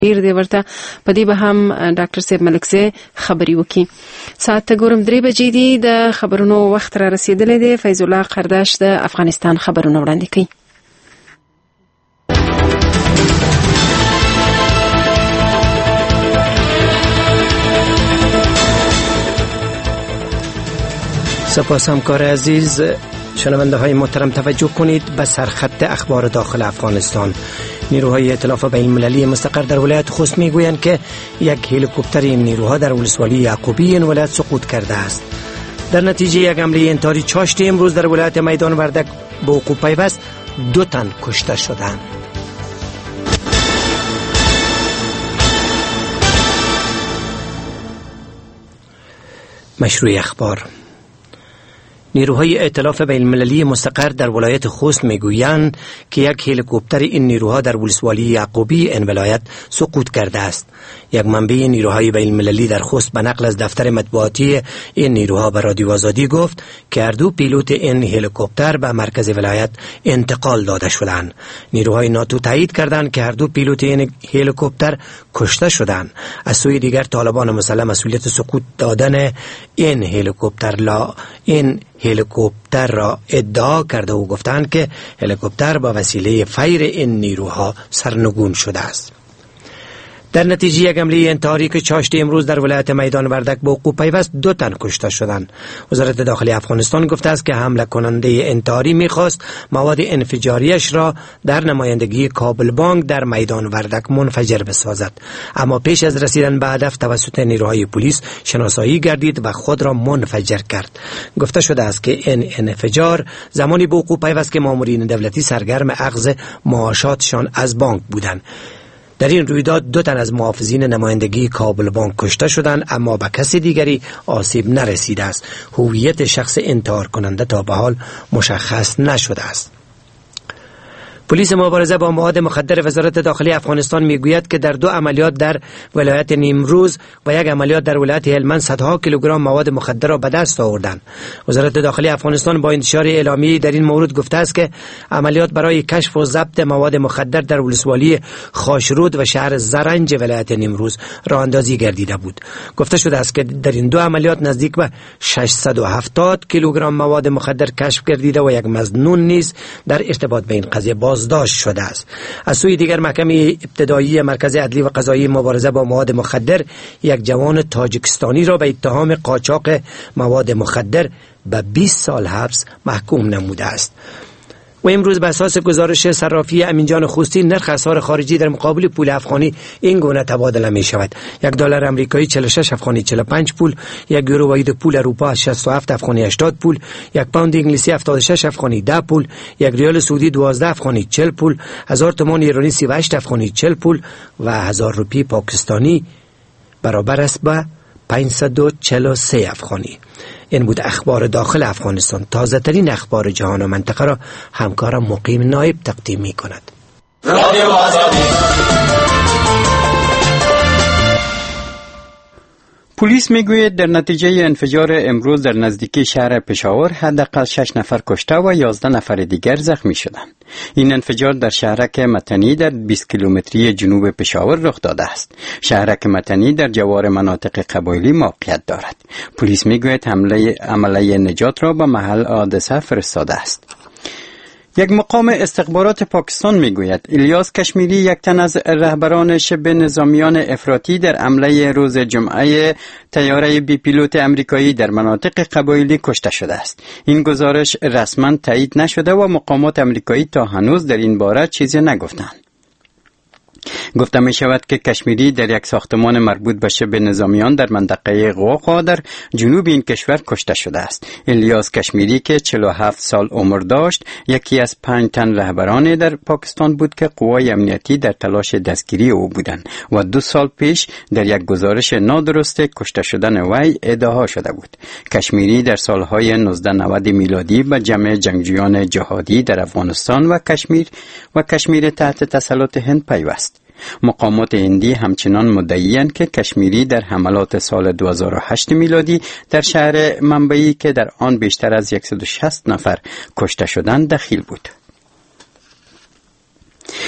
ډیر دی ورته په دې به هم ډاکټر صاحب ملکزی خبري وکي. ساعت ته ګورم 3 بجې دي. د خبرونو وخت را رسیدلی دی. فیض الله قرداش د افغانستان خبرونه وړاندې کوي. سپاس همکار عزیز. شنونده های محترم توجه کنید به سرخط اخبار داخل افغانستان. نیروهای ائتلاف بین المللی مستقر در ولایت خوست میگویند که یک هلیکوپتر این نیروها در ولسوالی یعقوبی این ولایت سقوط کرده است. در نتیجه یک حمله انتحاری چاشتی امروز در ولایت میدان وردک به وقوع پیوست 2 تن کشته شدند. مشروع اخبار. نیروهای ائتلاف بین المللی مستقر در ولایت خوست میگویند که یک هلیکوپتر این نیروها در ولسوالی یعقوبی این ولایت سقوط کرده است. یک منبع نیروهای بین المللی در خوست به نقل از دفتر مطبوعاتی این نیروها به رادیو آزادی گفت که هر دو پیلوت این هلیکوپتر به مرکز ولایت انتقال داده شدند. نیروهای ناتو تایید کردند که هر دو پیلوت این هلیکوپتر کشته شدند. از سوی دیگر طالبان مسلح مسئولیت سقوط دادن این هلیکوپتر را ادعا کرده و گفتند که هلیکوپتر با وسیله فیر این نیروها سرنگون شده است. در نتیجه یک حمله انتحاری که چاشتی امروز در ولایت میدان وردک به وقوع پیوست 2 تن کشته شدند. وزارت داخلی افغانستان گفته است که حمله کننده انتحاری می‌خواست مواد انفجاریش را در نمایندگی کابل بانک در میدان وردک منفجر بسازد، اما پیش از رسیدن به هدف توسط نیروهای پلیس شناسایی گردید و خود را منفجر کرد. گفته شده است که این انفجار زمانی به وقوع پیوست که مامورین دولتی سرگرم اخذ معاشاتشان از بانک بودند. در این رویداد 2 تن از محافظین نمایندگی کابل بانک کشته شدند، اما به کسی دیگری آسیب نرسیده است. هویت شخص انتحار کننده تا به حال مشخص نشده است. پلیس مبارزه با مواد مخدر وزارت داخلی افغانستان میگوید که در 2 عملیات در ولایت نیمروز و یک عملیات در ولایت هلمند صدها کیلوگرم مواد مخدر را به دست آوردند. وزارت داخلی افغانستان با انتشار اعلامیه در این مورد گفته است که عملیات برای کشف و ضبط مواد مخدر در ولسوالی خاشرود و شهر زرنج ولایت نیمروز راه اندازی گردیده بود. گفته شده است که در این 2 عملیات نزدیک به 670 کیلوگرم مواد مخدر کشف گردیده و یک مظنون نیز در ارتباط به این قضیه بازداشت شده است. از سوی دیگر محکمه ابتدایی مرکز عدلی و قضایی مبارزه با مواد مخدر یک جوان تاجیکستانی را به اتهام قاچاق مواد مخدر به 20 سال حبس محکوم نموده است. و امروز به اساس گزارش صرافی امینجان خوستی نرخ اسعار خارجی در مقابل پول افغانی این گونه تبادله می شود: $1 امریکایی 46 افغانی 45 پول، 1 یورو واحد پول اروپا 67 افغانی 80 پول، 1 پوند انگلیسی 76 افغانی 10 پول، 1 ریال سعودی 12 افغانی 40 پول، 1000 تومان ایرانی 38 افغانی 40 پول و 1000 روپی پاکستانی برابر است به 543 افغانی. این بود اخبار داخل افغانستان. تازه ترین اخبار جهان و منطقه را همکارم مقیم نایب تقدیم می کند. رادیو آزادی. پلیس میگوید در نتیجه انفجار امروز در نزدیکی شهر پشاور حداقل 6 نفر کشته و 11 نفر دیگر زخمی شدند. این انفجار در شهرک متنی در 20 کیلومتری جنوب پشاور رخ داده است. شهرک متنی در جوار مناطق قبایلی موقعیت دارد. پلیس میگوید عمله نجات را به محل حادثه فرستاده است. یک مقام استخبارات پاکستان میگوید الیاس کشمیری یک تن از رهبران شبه نظامیان افراطی در حمله روز جمعه طیاره بی پیلوت امریکایی در مناطق قبایلی کشته شده است. این گزارش رسما تایید نشده و مقامات امریکایی تا هنوز در این باره چیزی نگفتند. گفته می شود که کشمیری در یک ساختمان مربوط به شبه نظامیان در منطقه قوقا در جنوب این کشور کشته شده است. الیاس کشمیری که 47 سال عمر داشت یکی از 5 تن رهبران در پاکستان بود که قوای امنیتی در تلاش دستگیری او بودند و 2 سال پیش در یک گزارش نادرست کشته شدن وی ادعا شده بود. کشمیری در سالهای 1990 میلادی به جمع جنگجویان جهادی در افغانستان و کشمیر تحت تسلط هند پیوست. مقامات هندی همچنان مدعی‌اند که کشمیری در حملات سال 2008 میلادی در شهر منبعی که در آن بیشتر از 160 نفر کشته شدند دخیل بود.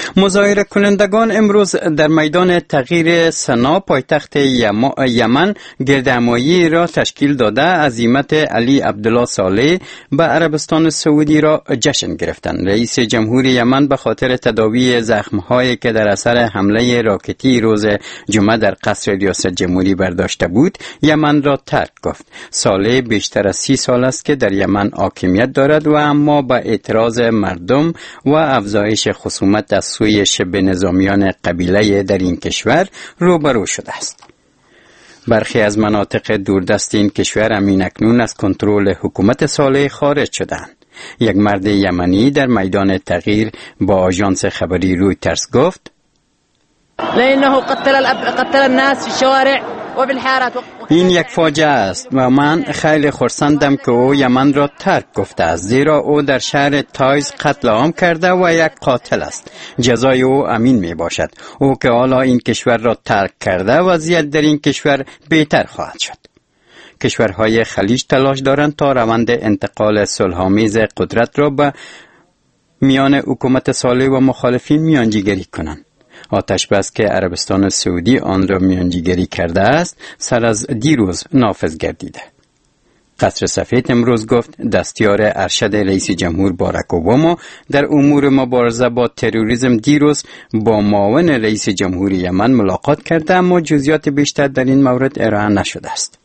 مظاهره کنندگان امروز در میدان تغییر سنا پایتخت یمن گردهمایی را تشکیل داده عزیمت علی عبدالله صالح به عربستان سعودی را جشن گرفتند. رئیس جمهور یمن به خاطر تداوی زخم‌هایی که در اثر حمله راکتی روز جمعه در قصر ریاست جمهوری برداشته بود، یمن را ترک گفت. صالح بیشتر از 30 سال است که در یمن حاکمیت دارد و اما با اعتراض مردم و افزایش خصومت از سوی شبه نظامیان قبیله در این کشور روبرو شده است. برخی از مناطق دوردست این کشور اکنون از کنترل حکومت صالح خارج شدند. یک مرد یمنی در میدان تغییر با آژانس خبری رویترز گفت: لأنه قتل الناس في الشوارع وبالحارات. این یک فاجعه است و من خیلی خرسندم که او یمن را ترک گفته است، زیرا او در شهر تایز قتل عام کرده و یک قاتل است. جزای او امین می باشد. او که حالا این کشور را ترک کرده، وضعیت در این کشور بهتر خواهد شد. کشورهای خلیج تلاش دارند تا روند انتقال صلح‌آمیز قدرت را به میان حکومت صالح و مخالفین میانجیگری کنند. آتش بس که عربستان سعودی آن را میانجیگری کرده است سر از دیروز نافذ گردیده. قصر سفید امروز گفت دستیار ارشد رئیس جمهور باراک اوباما در امور مبارزه با تروریسم دیروز با معاون رئیس جمهور یمن ملاقات کرده، اما جزئیات بیشتر در این مورد ارائه نشده است.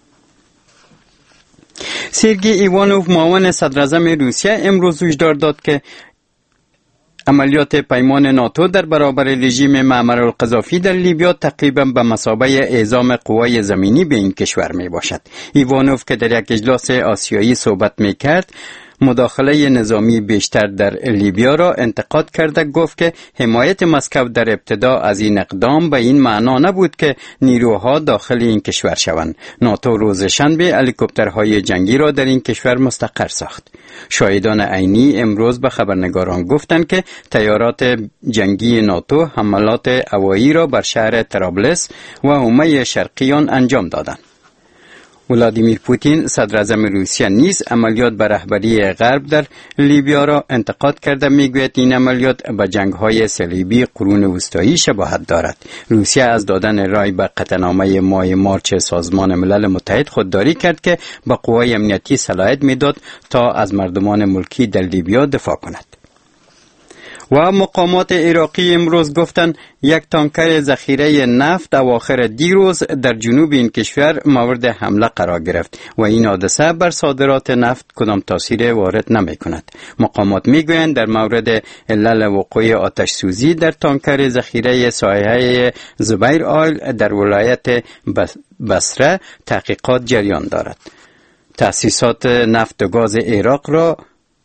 سرگئی ایوانوف معاون صدراعظم روسیه امروز هشدار داد که عملیات پیمان ناتو در برابر رژیم معمر القذافی در لیبیا تقریبا به مثابه اعزام قوای زمینی به این کشور می باشد. ایوانوف که در یک اجلاس آسیایی صحبت می کرد، مداخله نظامی بیشتر در لیبیا را انتقاد کرده گفت که حمایت مسکو در ابتدا از این اقدام به این معنا نبود که نیروها داخل این کشور شوند. ناتو روز شنبه هلیکوپترهای جنگی را در این کشور مستقر ساخت. شاهدان عینی امروز به خبرنگاران گفتند که طیارات جنگی ناتو حملات هوایی را بر شهر طرابلس و حومه شرقی آن انجام دادند. ولادیمیر پوتین صدراعظم روسیه نیز عملیات بر رهبری غرب در لیبیا را انتقاد کرده. میگوید این عملیات به جنگ‌های صلیبی قرون وسطایی شباهت دارد. روسیه از دادن رای به قطعنامه ماه مارچ سازمان ملل متحد خودداری کرد که به قوای امنیتی صلاحیت میداد تا از مردمان ملکی در لیبیا دفاع کند. و مقامات عراقی امروز گفتند یک تانکر ذخیره نفت اواخر دیروز در جنوب این کشور مورد حمله قرار گرفت و این حادثه بر صادرات نفت کدام تاثیر وارد نمی کند. مقامات میگویند در مورد علل وقوع آتش سوزی در تانکر ذخیره سایه زبیر آیل در ولایت بصره تحقیقات جریان دارد. تأسیسات نفت و گاز عراق را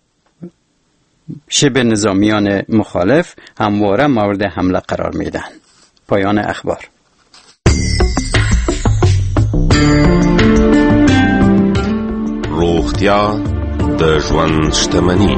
شبه نظامیان مخالف همواره مورد حمله قرار میدن. پایان اخبار. روغتیا د ژوند شتمني.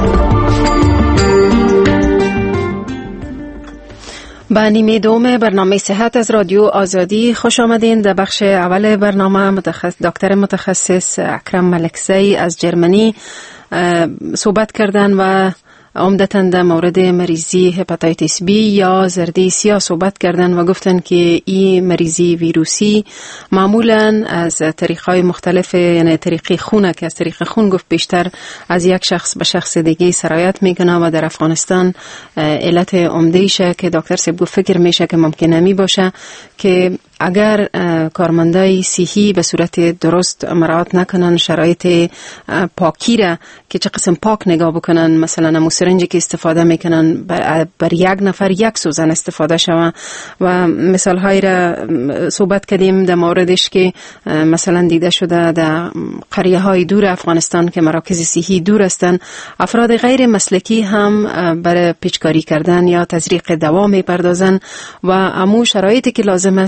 به نیمه دوم برنامه صحت از رادیو آزادی خوش آمدین. در بخش اول برنامه دکتر متخصص اکرم ملکزی از جرمنی صحبت کردن و عمدتاً در مورد مریضی هپاتیتیس بی یا زرده سیاه صحبت کردن و گفتن که این مریضی ویروسی معمولاً از طریقهای مختلف، یعنی طریقی خونه که از طریق خون گفت بیشتر از یک شخص به شخص دیگه سرایت میکنه و در افغانستان علت عمدهشه که دکتر صاحب گفت فکر میشه که ممکنه می باشه که اگر کارمندای صحی به صورت درست مراعات نکنن شرایط پاکی را که چه قسم پاک نگاه بکنن، مثلا سرنجی که استفاده میکنن بر یک نفر یک سوزن استفاده شوه و مثال های را صحبت کردیم در موردش که مثلا دیده شده در قریه های دور افغانستان که مراکز صحی دور هستند، افراد غیر مسلکی هم برای پیچکاری کردن یا تزریق دوا میپردازن و امو شرایطی که لازم است او را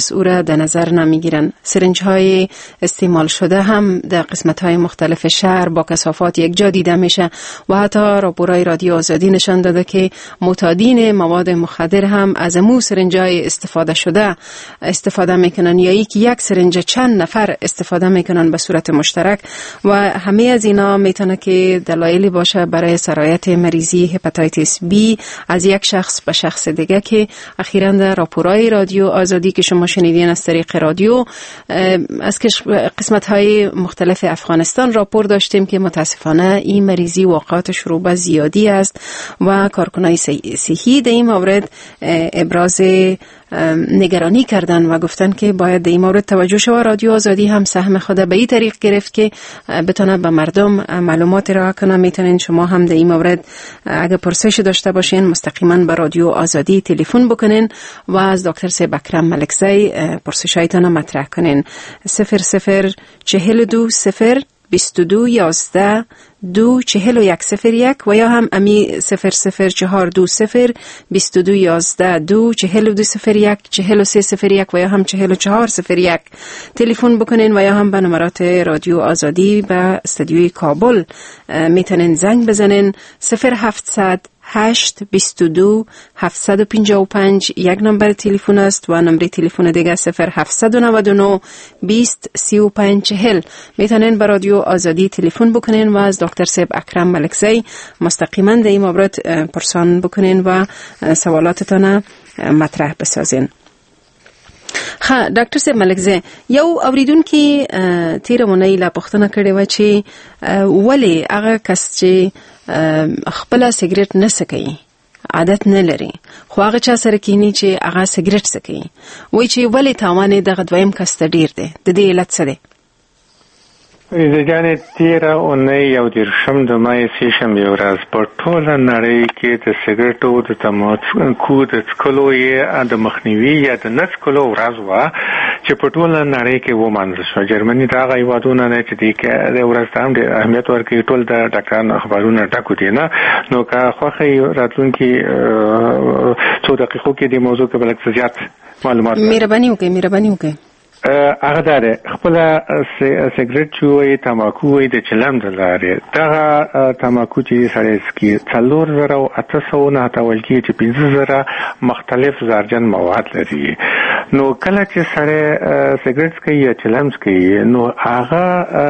در نظر نمیگیرن. سرنج های استعمال شده هم در قسمت های مختلف شهر با کثافات یک جا دیده میشه و حتی راپورای رادیو آزادی نشان داده که معتادین مواد مخدر هم از امو سرنج های استفاده میکنن، یا ای که یک سرنج چند نفر استفاده میکنن به صورت مشترک و همه از اینا میتونه که دلایلی باشه برای سرایت مریضی هپاتیتس بی از یک شخص به شخص دیگه که اخیراً در راپورای رادیو آزادی که شما شنیدین از طریق رادیو از قسمت های مختلف افغانستان راپور داشتیم که متاسفانه این مریضی واقعاتش رو به زیادی است و کارکنای صحی در این مورد ابراز نگرانی کردن و گفتن که باید در این مورد توجه شود. رادیو آزادی هم سهم خود به این طریق گرفت که بتونه به مردم معلومات را کنه. میتونین شما هم در این مورد اگه پرسش داشته باشین مستقیما به رادیو آزادی تلفن بکنین و از دکتر سیب اکرم ملکزی پرسشایتان مطرح کنین. 0042 2211 24101 و یا هم امی 00420 2211 24201 4301 و یا هم 4401 تلفن بکنین و یا هم به نمرات رادیو آزادی به استودیوی کابل میتونین زنگ بزنین. 0700 822 755 یک نمبر تلفن است و نمبر تلفن دیگه 0799 20 35 40. میتونین به رادیو آزادی تلفن بکنین و از دکتر سیب اکرم ملکزی مستقیما در این مورد پرسان بکنین و سوالاتتان مطرح بسازین. ډاکټر صاحب ملکزی، یو اوریدونکي تیر مونږ لا پوښتنه کړې و چې ولې هغه کس چې خپل سیګریټ نه سکي، عادت نه لري، خو هغه چا سره کینی چې هغه سیګریټ سکي، وایي چې ولې تاوان دغه دویم کس ته ډیر دی، د دې علت څه دی؟ د جانې تیره اونۍ یو دېرشم د مای سهشنبې ورځ په ټوله نړۍ کې د سګرټو د تمباکو د څکلو یې د مخنیوي یا د نه څکلو ورځ وه چې په ټوله نړۍ کې ومانځل شوه. جرمني د هغه هېوادونه دی چې دې د ورځ ته هم ډېر اهمیت ورکوي. ټول د ډاکټرانو اخبارونه ډکو دي نه، نو که خوښه یې راتلونکي څو دقیقو کې دې موضوع کې به لږ څه زیات معلومات مهرباني وکړئ. هغه داره خپل سیګریټ چې وایي تمباکو وایي د چلم د لارې دغه تمباکو چې سړی څکي 4800 نه هتول کېږي چې 15000 مختلف زهرجن مواد لري. نو کله چې سړی سیګریټ څکي یا چلم څکي نو هغه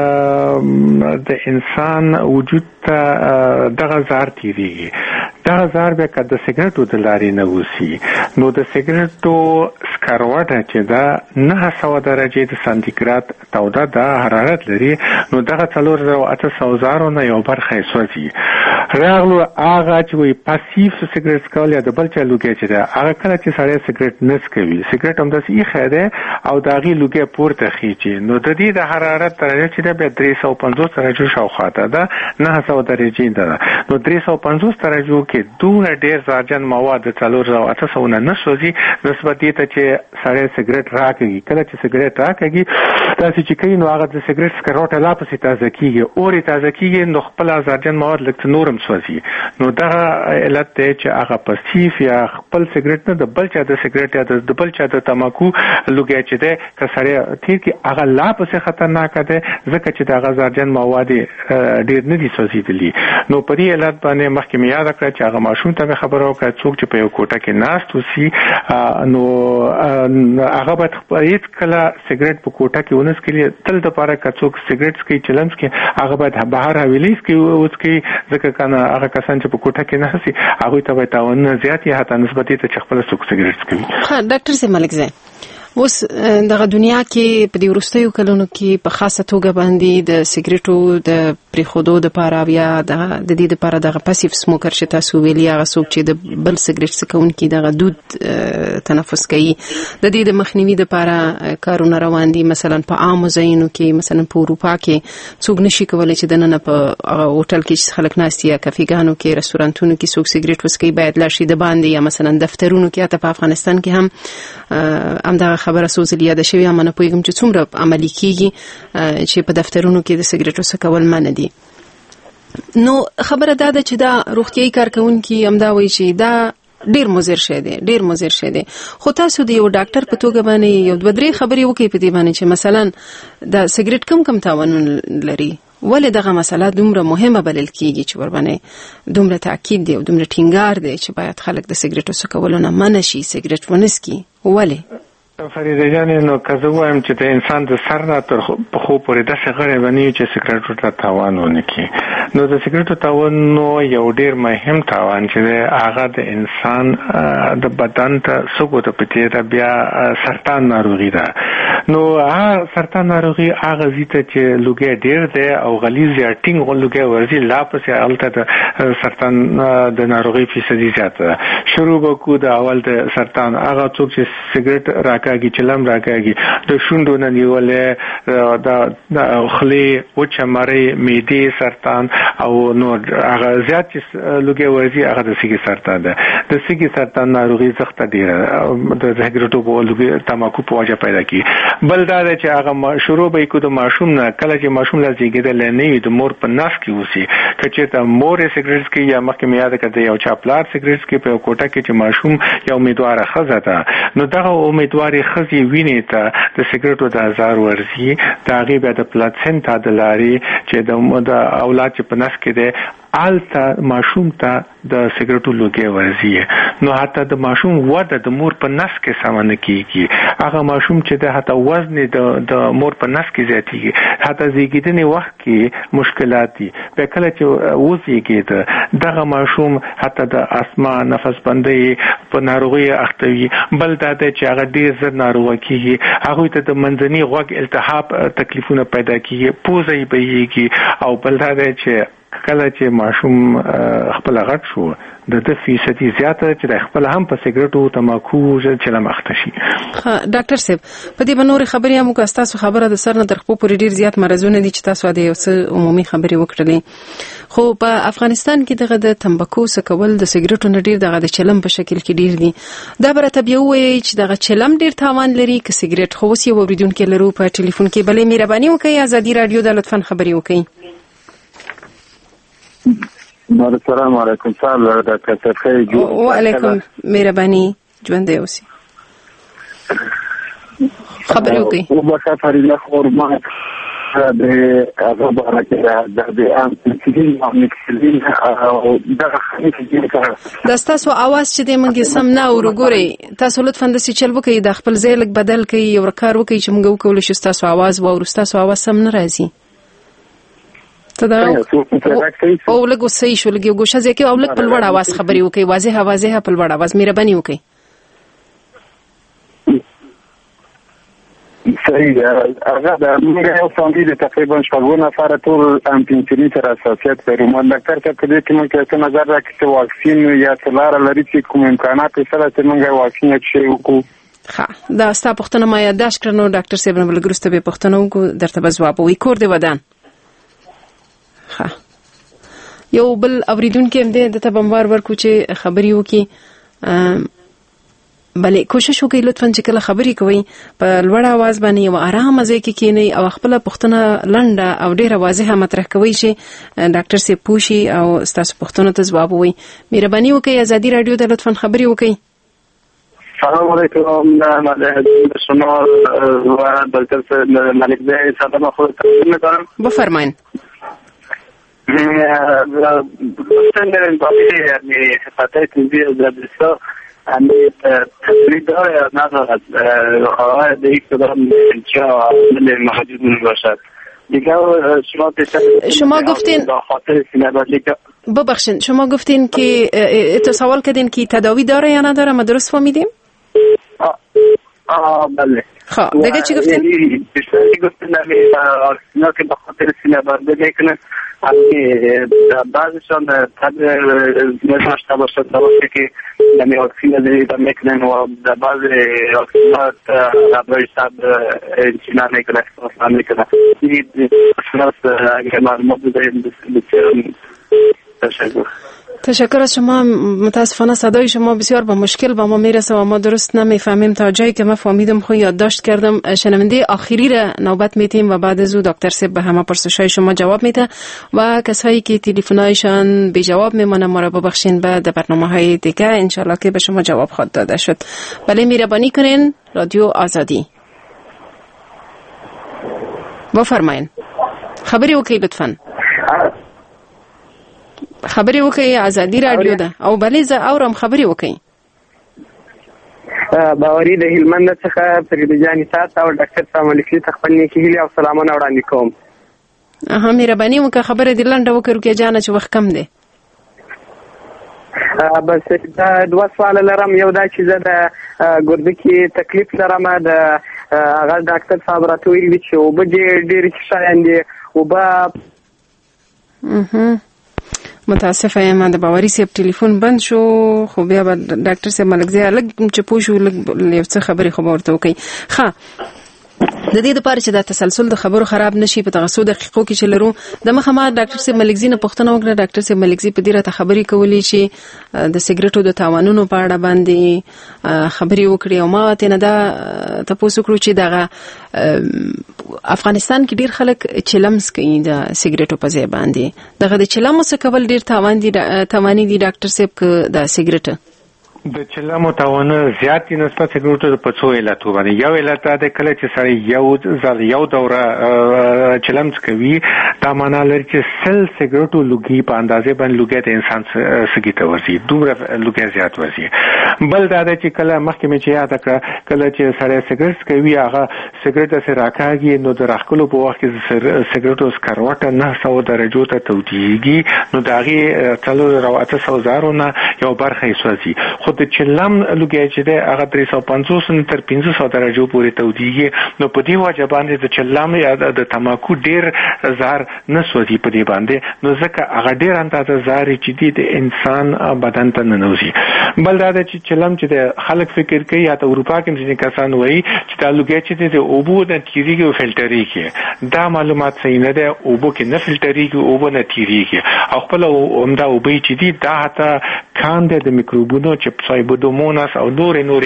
د انسان وجود ته دغه زهر تیریږي. دغه زهر بیا که د سیګریټو د لارې نه وځي نو د سیګریټو سکروټه چې دا 900 درجه د سانتیګراد توده د حرارت لري، نو دغه 4800 نه یو برخه یې سوځي. راغلو هغه چې وایي پاسیف سیګریټ څکول یا د بل چا لوګی چې ده، هغه کله چې سړی سیګریټ نه څکوي، سیګریټ همداسې ایښی دی او د هغې لوګی پورته خیچي، نو د دې د حرارت درجه چې ده بیا 350 درجو شاوخوا ته ده، 900 درجې ده. نو 350 درجو کې دومره ډېر زهرجن مواد د 4800 نه نه سوځي نسبت دې ته چې سړی سیګریټ راکوي. کله چې سیګریټ راکوي داسې چې کوي نو هغه د سیګریټ سکروټه لا پسې تازه کېږي، اور یې تازه کېږي، نو خپل زهرجن مواد لږ څه نور هم سوځي. نو دغه علت دی چې هغه پاسیف یا خپل سیګریټ نه د بل چا د سیګریټ یا د بل چا د تمباکو لوګی چې دی که سړی تیر کړي هغه لا پسې خطرناکه دی ځکه چې د هغه زهرجن مواد ډېر نه دي سوځېدلي. نو په دې علت باندې مخکې مې یاده کړه چې هغه ماشوم ته مې خبره وکړه څوک چې په یو کوټه کې ناست اوسي نو هغه باید هېڅ کله سیګریټ په کوټه کې ونه څکي. تل دپاره که څوک سیګریټ څکي چلم څکي هغه باید بهر حویلۍ څکي وڅکي، ځکه که نه هغه کسان چې په کوټه کې ناست دي هغوی ته باید تاوانونه زیات وي حتی نسبت دې ته چې خپله څوک سیګریټ څکوي. ډاکټر صاحب ملکزی، اوس دغه دنیا کې په دې وروستیو کلونو کې په خاصه توګه باندې د سیګریټو د پرېښودو دپاره یا د دې دپاره دغه پاسیف سموکر چې تاسو ویلي هغه څوک چې د بل سیګریټ څکونکي دغه دود تنفس کوي، د دې د مخنیوي دپاره کارونه روان دي. مثلا په عامو ځایونو کې مثلا په اروپا کې څوک نشي کولی چې دننه په هغه هوټل کې چې خلک ناست یا کافیګانو کې رستورانتونو کې څوک سیګریټ وڅکي باید لاړ شي د باندې، یا مثلا دفترونو کې حتی په افغانستان کې هم همدغه خبره سوزل یاده شوې، هم نه پوهېږم چې څومره عملي کېږي چې په دفترونو کې د سیګریټو څکول منع دي. نو خبره دا ده چې دا روغتیایي کارکوونکي همدا وایي چې دا ډیر مضر شي دی خو تاسو د یو ډاکټر په توګه باندې یو دوه درې خبرې وکړئ په دې باندې چې مثلا د سګریټ کم تاوانونه لري، ولې دغه مسله دومره مهمه بلل کیږي چې ور باندې دومره تاکید دی او دومره ټینګار دی چې باید خلک د سګریټو څکولو نه منع شي، سګریټ ونسکي؟ ولې فریده جانې نو که زه وایم چې د انسان د سر نه تر پښو پورې داسې غړی به نه وي چې سګریټو ته تاوان ونه کړي. نو د سګریټو تاوان نو یو ډېر مهم تاوان چې دی هغه د انسان د بدن ته سږو ته په تېره بیا سرطان ناروغي ده. نو هغه سرطان ناروغي هغه ځای ته چې لوګی ډېر دی او غلیظ یا ټینګ لوګی ورځي لا پسې هلته د سرطان د ناروغۍ فیصدي زیاته ده. شروع به کړو د اول د سرطان هغه څوک چې سګریټ راکاږي چلم راکاږي د شونډو نه نیولې د خولې وچه مرۍ معدې سرطان او نور هغه زیات چې لوګی ورځي هغه د سږي سرطان ده. د سږي سرطان ناروغي سخته ډېره د سګریټو په لوګي تماکو په وجه پیدا کیږي. بل دا ده چې هغه شروع به کړو د ماشوم نه، کله چې ماشوم لا زیږېدلی نه وي د مور په نس کې اوسي، که چېرته مور یې سګریټ څکي یا مخکې مې یاده کړه یو چا پلار سګریټ څکي په یو کوټه کې چې ماشوم یو امیدواره ښځه ده، نو دغه امیدوارې ښځې وینې ته د سګریټو د اثر ورځي، د هغې بیا د پلاتسنټا د لارې چې د اولاد چې په نس کې دی آلته ماشوم ته د سګریټو لوګی ورځي. نو حتی د ماشوم وده د مور په نس کې سمه نه کېږي. هغه ماشوم چې د حتی وزن د مور په نس کې زیاتېږي، حتی زیږېدنې وخت کې مشکلات دي. بیا کله چې وزېږېده دغه ماشوم حتی د اسما نفس بندۍ په ناروغۍ اخته وي. بل دا دی چې هغه ډېر زر ناروغه کېږي، هغوی ته د منځني غوږ التهاب تکلیفونه پیدا کېږي، پوزه یې بهیږي. او بل دا دی چې کله چې ماشوم خپل غټ شو د 10% زیاته چې د خپل هم په سګریټو تماکو چلم اخته شي. ډاکټر صاحب په دې باندې خبرې هم کوم تاسو خبره د سر نه تر خپل پورې ډیر زیات مرزونه دي چې تاسو د یو څه عمومي خبرې وکړلې. خو په افغانستان کې دغه د تمباکو سکول د سګریټو نه ډیر دغه د چلم په شکل کې ډیر دي. دا برته بیا وایي چې دغه چلم ډیر تاوان لري که سګریټ. خو اوس یو اوریدونکو لرو په ټلیفون کې، بلې مهرباني وکړئ ازادي رادیو د لطفاً خبرې وکړئ. السلام علیکم. سلام ډاکټر خیر. وعلیکم مهرباني ژوند دی اوسې خبرې وکړئ. او بس فریضه خورما د هغه برکه د انټیکین ماکسلین او دغه خنیکه د تاسو आवाज چې د منګي سم نه ورګوري. تاسو لطفا د سې چل وکړئ، د خپل ځای لک بدل کړئ، یو کار وکړئ چې موږ وکول شو تاسو आवाज تاسو आवाज سم نه راځي. تدا او لګو صحیح شو لګي ګوشه ځکه او لګ په لوړ आवाज خبرې وکي، واضحه په لوړ आवाज مهرباني وکي. صحیح هغه د موږ یو فامیل تقریبا شپږ نفر ټول امپینچري تر اساسيات لري. مو ډاکټر ته په دې کې موږ څه نظر راکړي چې واکسین یا څلار لري چې کوم امکانات سره چې موږ واکسین شي وکړو. ها دا ستا پوښتنه ما یاداش کړنو ډاکټر صاحب نه بلګرسته به پوښتنه وکړو درته به جواب وي. کور دی ودان ها یو بل اوریدونکو هم دې د تبموار ورکو چې خبري وکي. بلې کوشش وکړئ لطفاً چې کله خبرې کوئ په لوړ आवाज باندې یو آرام ځای کې کینئ او خپل پوښتنه لنډه او ډیره واضحه مطرح کوئ چې ډاکټر سي پوښي او تاسو پوښتنو ته ځواب ووایي. مهرباني وکړئ ازادي رادیو ته لطفاً خبرې وکړئ. سلام علیکم. شما و دکتر ملک زی سلام خود تقدیم می‌کنم. بفرمایید. سندرن باقی یعنی خطای تنظیم دبستان امی تفرید داره یا ندارد آقای به یک کدام جا موجود میباشد. دیگه شما گفتین ببخشید شما گفتین که سوال کردین که تداوی داره یا نداره، ما درست فهمیدیم؟ بله. خب دیگه چی گفتین؟ گفتین آرسینا که به خاطر سینه برده میکنه بعضشان تبر نشاشته باشد دوسته که نمی آکسین دیده میکنن و در بعض آکسینات برای تبر چینا میکنه احساس میکنه. این اصلاس اگر معلومات بدهیم بسیارم تشکر. تشکر از شما. متاسفانه صدای شما بسیار با مشکل به ما میرسه و ما درست نمیفهمیم. تا جایی که من فهمیدم خو یادداشت کردم. شنونده آخری را نوبت میتیم و بعد از او دکتر صاحب به همه پرسش‌های شما جواب میده و کسایی که تلفن‌هایشان بی جواب میمونه ما را ببخشین. بعد برنامه‌های دیگه ان شاء الله که به شما جواب خواهد داده شد. بله مهربانی کنین. رادیو آزادی بفرمایین. خبری وکي لطفاً. خبري وکي آزادی رادیو ده او بلې ز اورم خبري وکي. باوري د هلمند څخه فرید جانی سات او ډاکټر صاحب ملکی تخپل نیکی هلي او سلامونه وړاندې کوم. مهرباني وکړه خبره دې لنډه وکړو کې جانه چې وخت کم دی. بس دا دوه سوال لرم. یو دا چې زه د ګرده کې تکلیف لرم. د هغه ډاکټر صاحب راته ویلي چې اوبه ډېرې شیان دي اوبه. متاسفه یم د باوري صاحب ټلیفون بند شو خو بیا به ډاکټر صاحب ملکزی الګ چې پوه شو لږ یو څه خبرې خو ورته وکړي. ښه د دې لپاره چې دا تسلسل د خبرو خراب نشي په دغه 100 دقیقو کې چې لرو د مخه ما ډاکټر صاحب ملکزی نه پوښتنه وکړه. ډاکټر صاحب ملکزی په دې راته خبرې کولې چې د سیګریټو د تاوانونو په اړه باندې خبرې وکړي او ما ته نه دا تاسو کړو چې دغه افغانستان کې ډیر خلک چلمس کوي د سیګریټو په ځای باندې. دغه د چلمو څخه کول ډیر تاواني دي ډاکټر صاحب ک د سیګریټ د چلمو تاوانونه زیات دي نسبت سیګریټو په څو علتو باندې. یو علت دا کله چې سړی یو دوره چلم کوي دا معنا لري چې سل سیګریټو لوګي په اندازې باندې لوګي د انسان سګي ته ورسي دومره لوګي زیات ورسي. بل دا چې کله مخکې مې چې یاد کړ کله چې سړی سیګریټ کوي هغه سیګریټ سره راکاږي نو د راخلو په وخت کې سیګریټو سکروټه 900 درجو ته توديږي نو داغي 300,000 نه یو برخه یې سوځي. خو د چلم لوګي چې ده هغه 350 تر 500 درجو پورې توديږي نو په دې وجه باندې د چلم یا د تماکو ډیر زهر نه سوځي په دې باندې نو ځکه هغه ډیر اندازه زهر چې د انسان بدن ته ننوځي. بل دا چې چلم چې د خلک فکر کوي یا د اروپا کې چې کسان وایي چې د لوګي چې د اوبو د تیریږي او فلټریږي دا معلومات صحیح نه ده. اوبو کې نه فلټریږي اوبو نه تیریږي او خپل عمده اوبې چې دي دا حتی کاندې د میکروبونو چې سایبودوموناس او نورې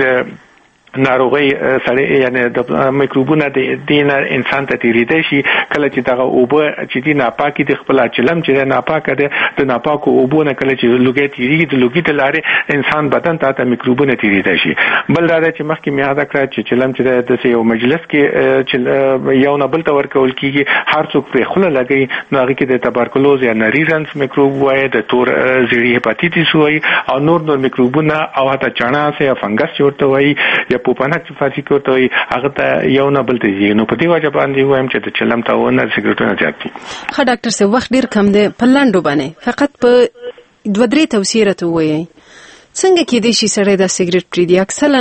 ناروغي سره یعنی د میکروبونه د دینه انسان ته تیریدای شي کله چې دغه اوبه چې دی ناپاکي د خپل چلم چې ناپاکه ده د ناپاکو اوبونه کله چې لوګي تیریږي د لوګي ته لارې انسان بدن ته میکروبونه تیریدای شي. بل دا چې مخکې مې یاد کړ چې چلم چې د یو مجلس کې یو نه بل تور کول کیږي هر څوک په خله لګي نو هغه کې د تبرکلوز یا نریزنس میکروب وای د تور زیړی هپاتیټیس وای او نور میکروبونه او حتی چاناسه یا فنګس ورته وای یا پوپانک چې فارسی کې ورته هغه ته یو نه بل ته نو په دې وجه باندې وایم چې د چلم تاونه سیګریټونه زیات دي. ښه ډاکټر صاحب وخت ډیر کم دی په لاندو باندې فقط په 2-3 توصیه ته وایي څنګه کې دي چې سړی د سیګریټ پریدي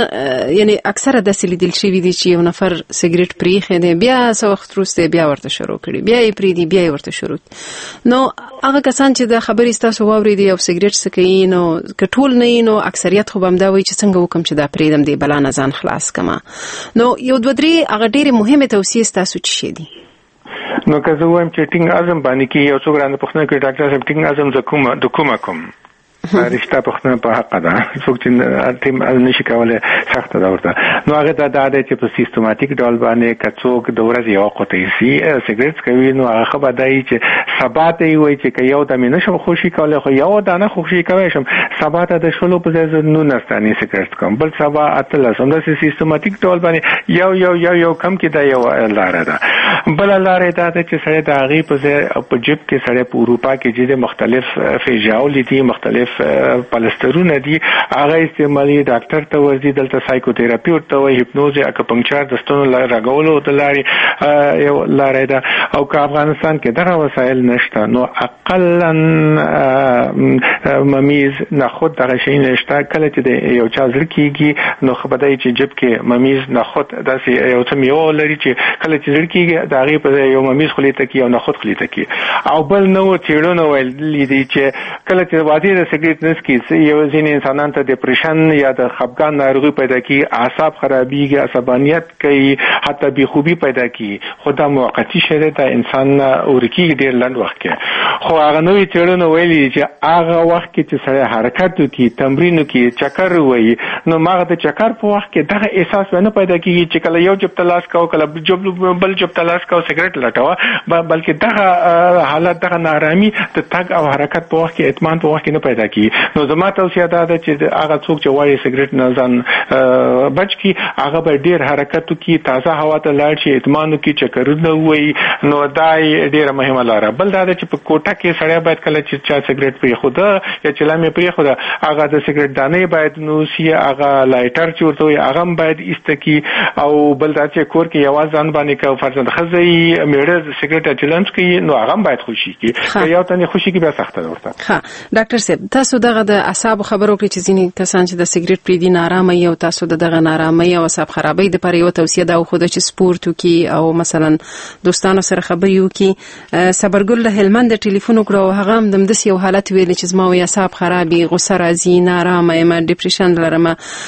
اکثره د سلیدل شي وي چې یو نفر سیګریټ پریخي دی بیا څو وخت وروسته بیا ورته شروع کړي بیا یې پریدي بیا یې ورته شروع نو هغه کسان چې د خبرې ستاسو واورېدي او سیګریټ سکي نو کټول نه نو اکثریت خو بم دا وایي چې څنګه وکم چې دا پریدم دی بلا نه ځان خلاص کما نو یو 2-3 هغه ډېری مهمه توصیه ستاسو چي دي. نو که زه وایم چې ټینګ اعظم باندې کې یو څو ګرانه پښتنه کې ډاکټر صاحب ټینګ اعظم کوم رښتا پښتنه په حق ده څوک چې تیم نشي کولای سخت ده ورته نو هغه دا چې په سیستماتیک ډول باندې کڅوک د ورځې یو قطعي سیګریټ کوي نو هغه خبردای چې سبا ته وي چې یو د مینه شو خوشي کولای خو یو دانه خوشي کوي شم سبا ته د شلو په ځای نو نستانی سیګریټ کوم بل سبا اتل سم د سیستماتیک ډول باندې یو کم کې دا یو لار ده. بل لار دا چې سره د هغه په ځای په جيب کې سره په اروپا کې چې مختلف فیجاولیتی مختلف پلسترونه دي هغه استعمالي ډاکټر ته ورځي دلته سایکوتراپي ورته وي هیپنوز یا اکوپنکچر د ستونو راغولو د لارې یو لارې ده او که افغانستان کې دغه وسایل نشته نو اقلا ممیز نه خود دغه شی نشته کله چې یو چا ځل کېږي نو خبردای چې جيب کې ممیز نه خود داسې یو څه میو لري چې کله چې ځل کېږي د هغې په یو ممیز خولې ته کې او نخود خولې ته کې. او بل نو څېړنو ویلي دي چې کله چې واضح د سګریټ نسکي یو ځینې انسانان ته ډپریشن یا د خپګان ناروغي پیدا کړي، اعصاب خرابېږي، عصبانیت کوي، حتی بېخوبي پیدا کړي. خو دا موقتي شی دی، دا انسان ورکېږي ډېر لنډ وخت کې. خو هغه نوې څېړنو ویلي دي چې هغه وخت کې چې سړی حرکت وکړي، تمرین وکړي، چکر ووهي، نو ماغه د چکر په وخت کې دغه احساس نه پیدا کېږي چې کله یو جب تلاش کاو، کله بل جب تلاش کاو، سګریټ لټوه، بلکې دغه حالت، دغه نارامي د تګ او حرکت په وخت کې، اطمینان په وخت کې نه پیدا کېږي. نو زما توصیه دا ده چې هغه څوک چې وایي سګریټ نه ځان بچ کړي، هغه به ډېر حرکت وکړي، تازه هوا ته لاړ شي، اطمینان وکړي، چکرونه ووهي. نو دا ډېره مهمه لاره. بل دا ده چې په کوټه کې سړی باید کله چې چا سګریټ پرېښوده یا چلم یې پرېښوده، هغه د سګریټ دانې باید نوسي، هغه لایټر چې ورته وایي هغه هم باید ایسته کړي. او بل دا چې کور کې یوازې ځان باندې که فرضاً ښځه یې مېړه سګریټ چلنج کوي، نو هغه هم باید خوشي کړي. که یو تن یې خوشي کړي بیا سخته ده ورته. ډاکټر صاحب، تاسو دغه د اعصابو خبرو کړئ چې ځینې کسان چې د سګریټ پرېږدي نارامه وي، او تاسو دغه نارامۍ او اعصاب خرابۍ دپاره یوه توصیه دا وښوده چې سپورت وکړي او مثلا دوستانو سره خبرې وکړي. صبرګل له هلمند ټلیفون وکړو او هغه هم داسې یو حالت ویلی چې زما وایي اعصاب خراب وي، غوسه راځي، نارامه یم، ډپریشن لرم.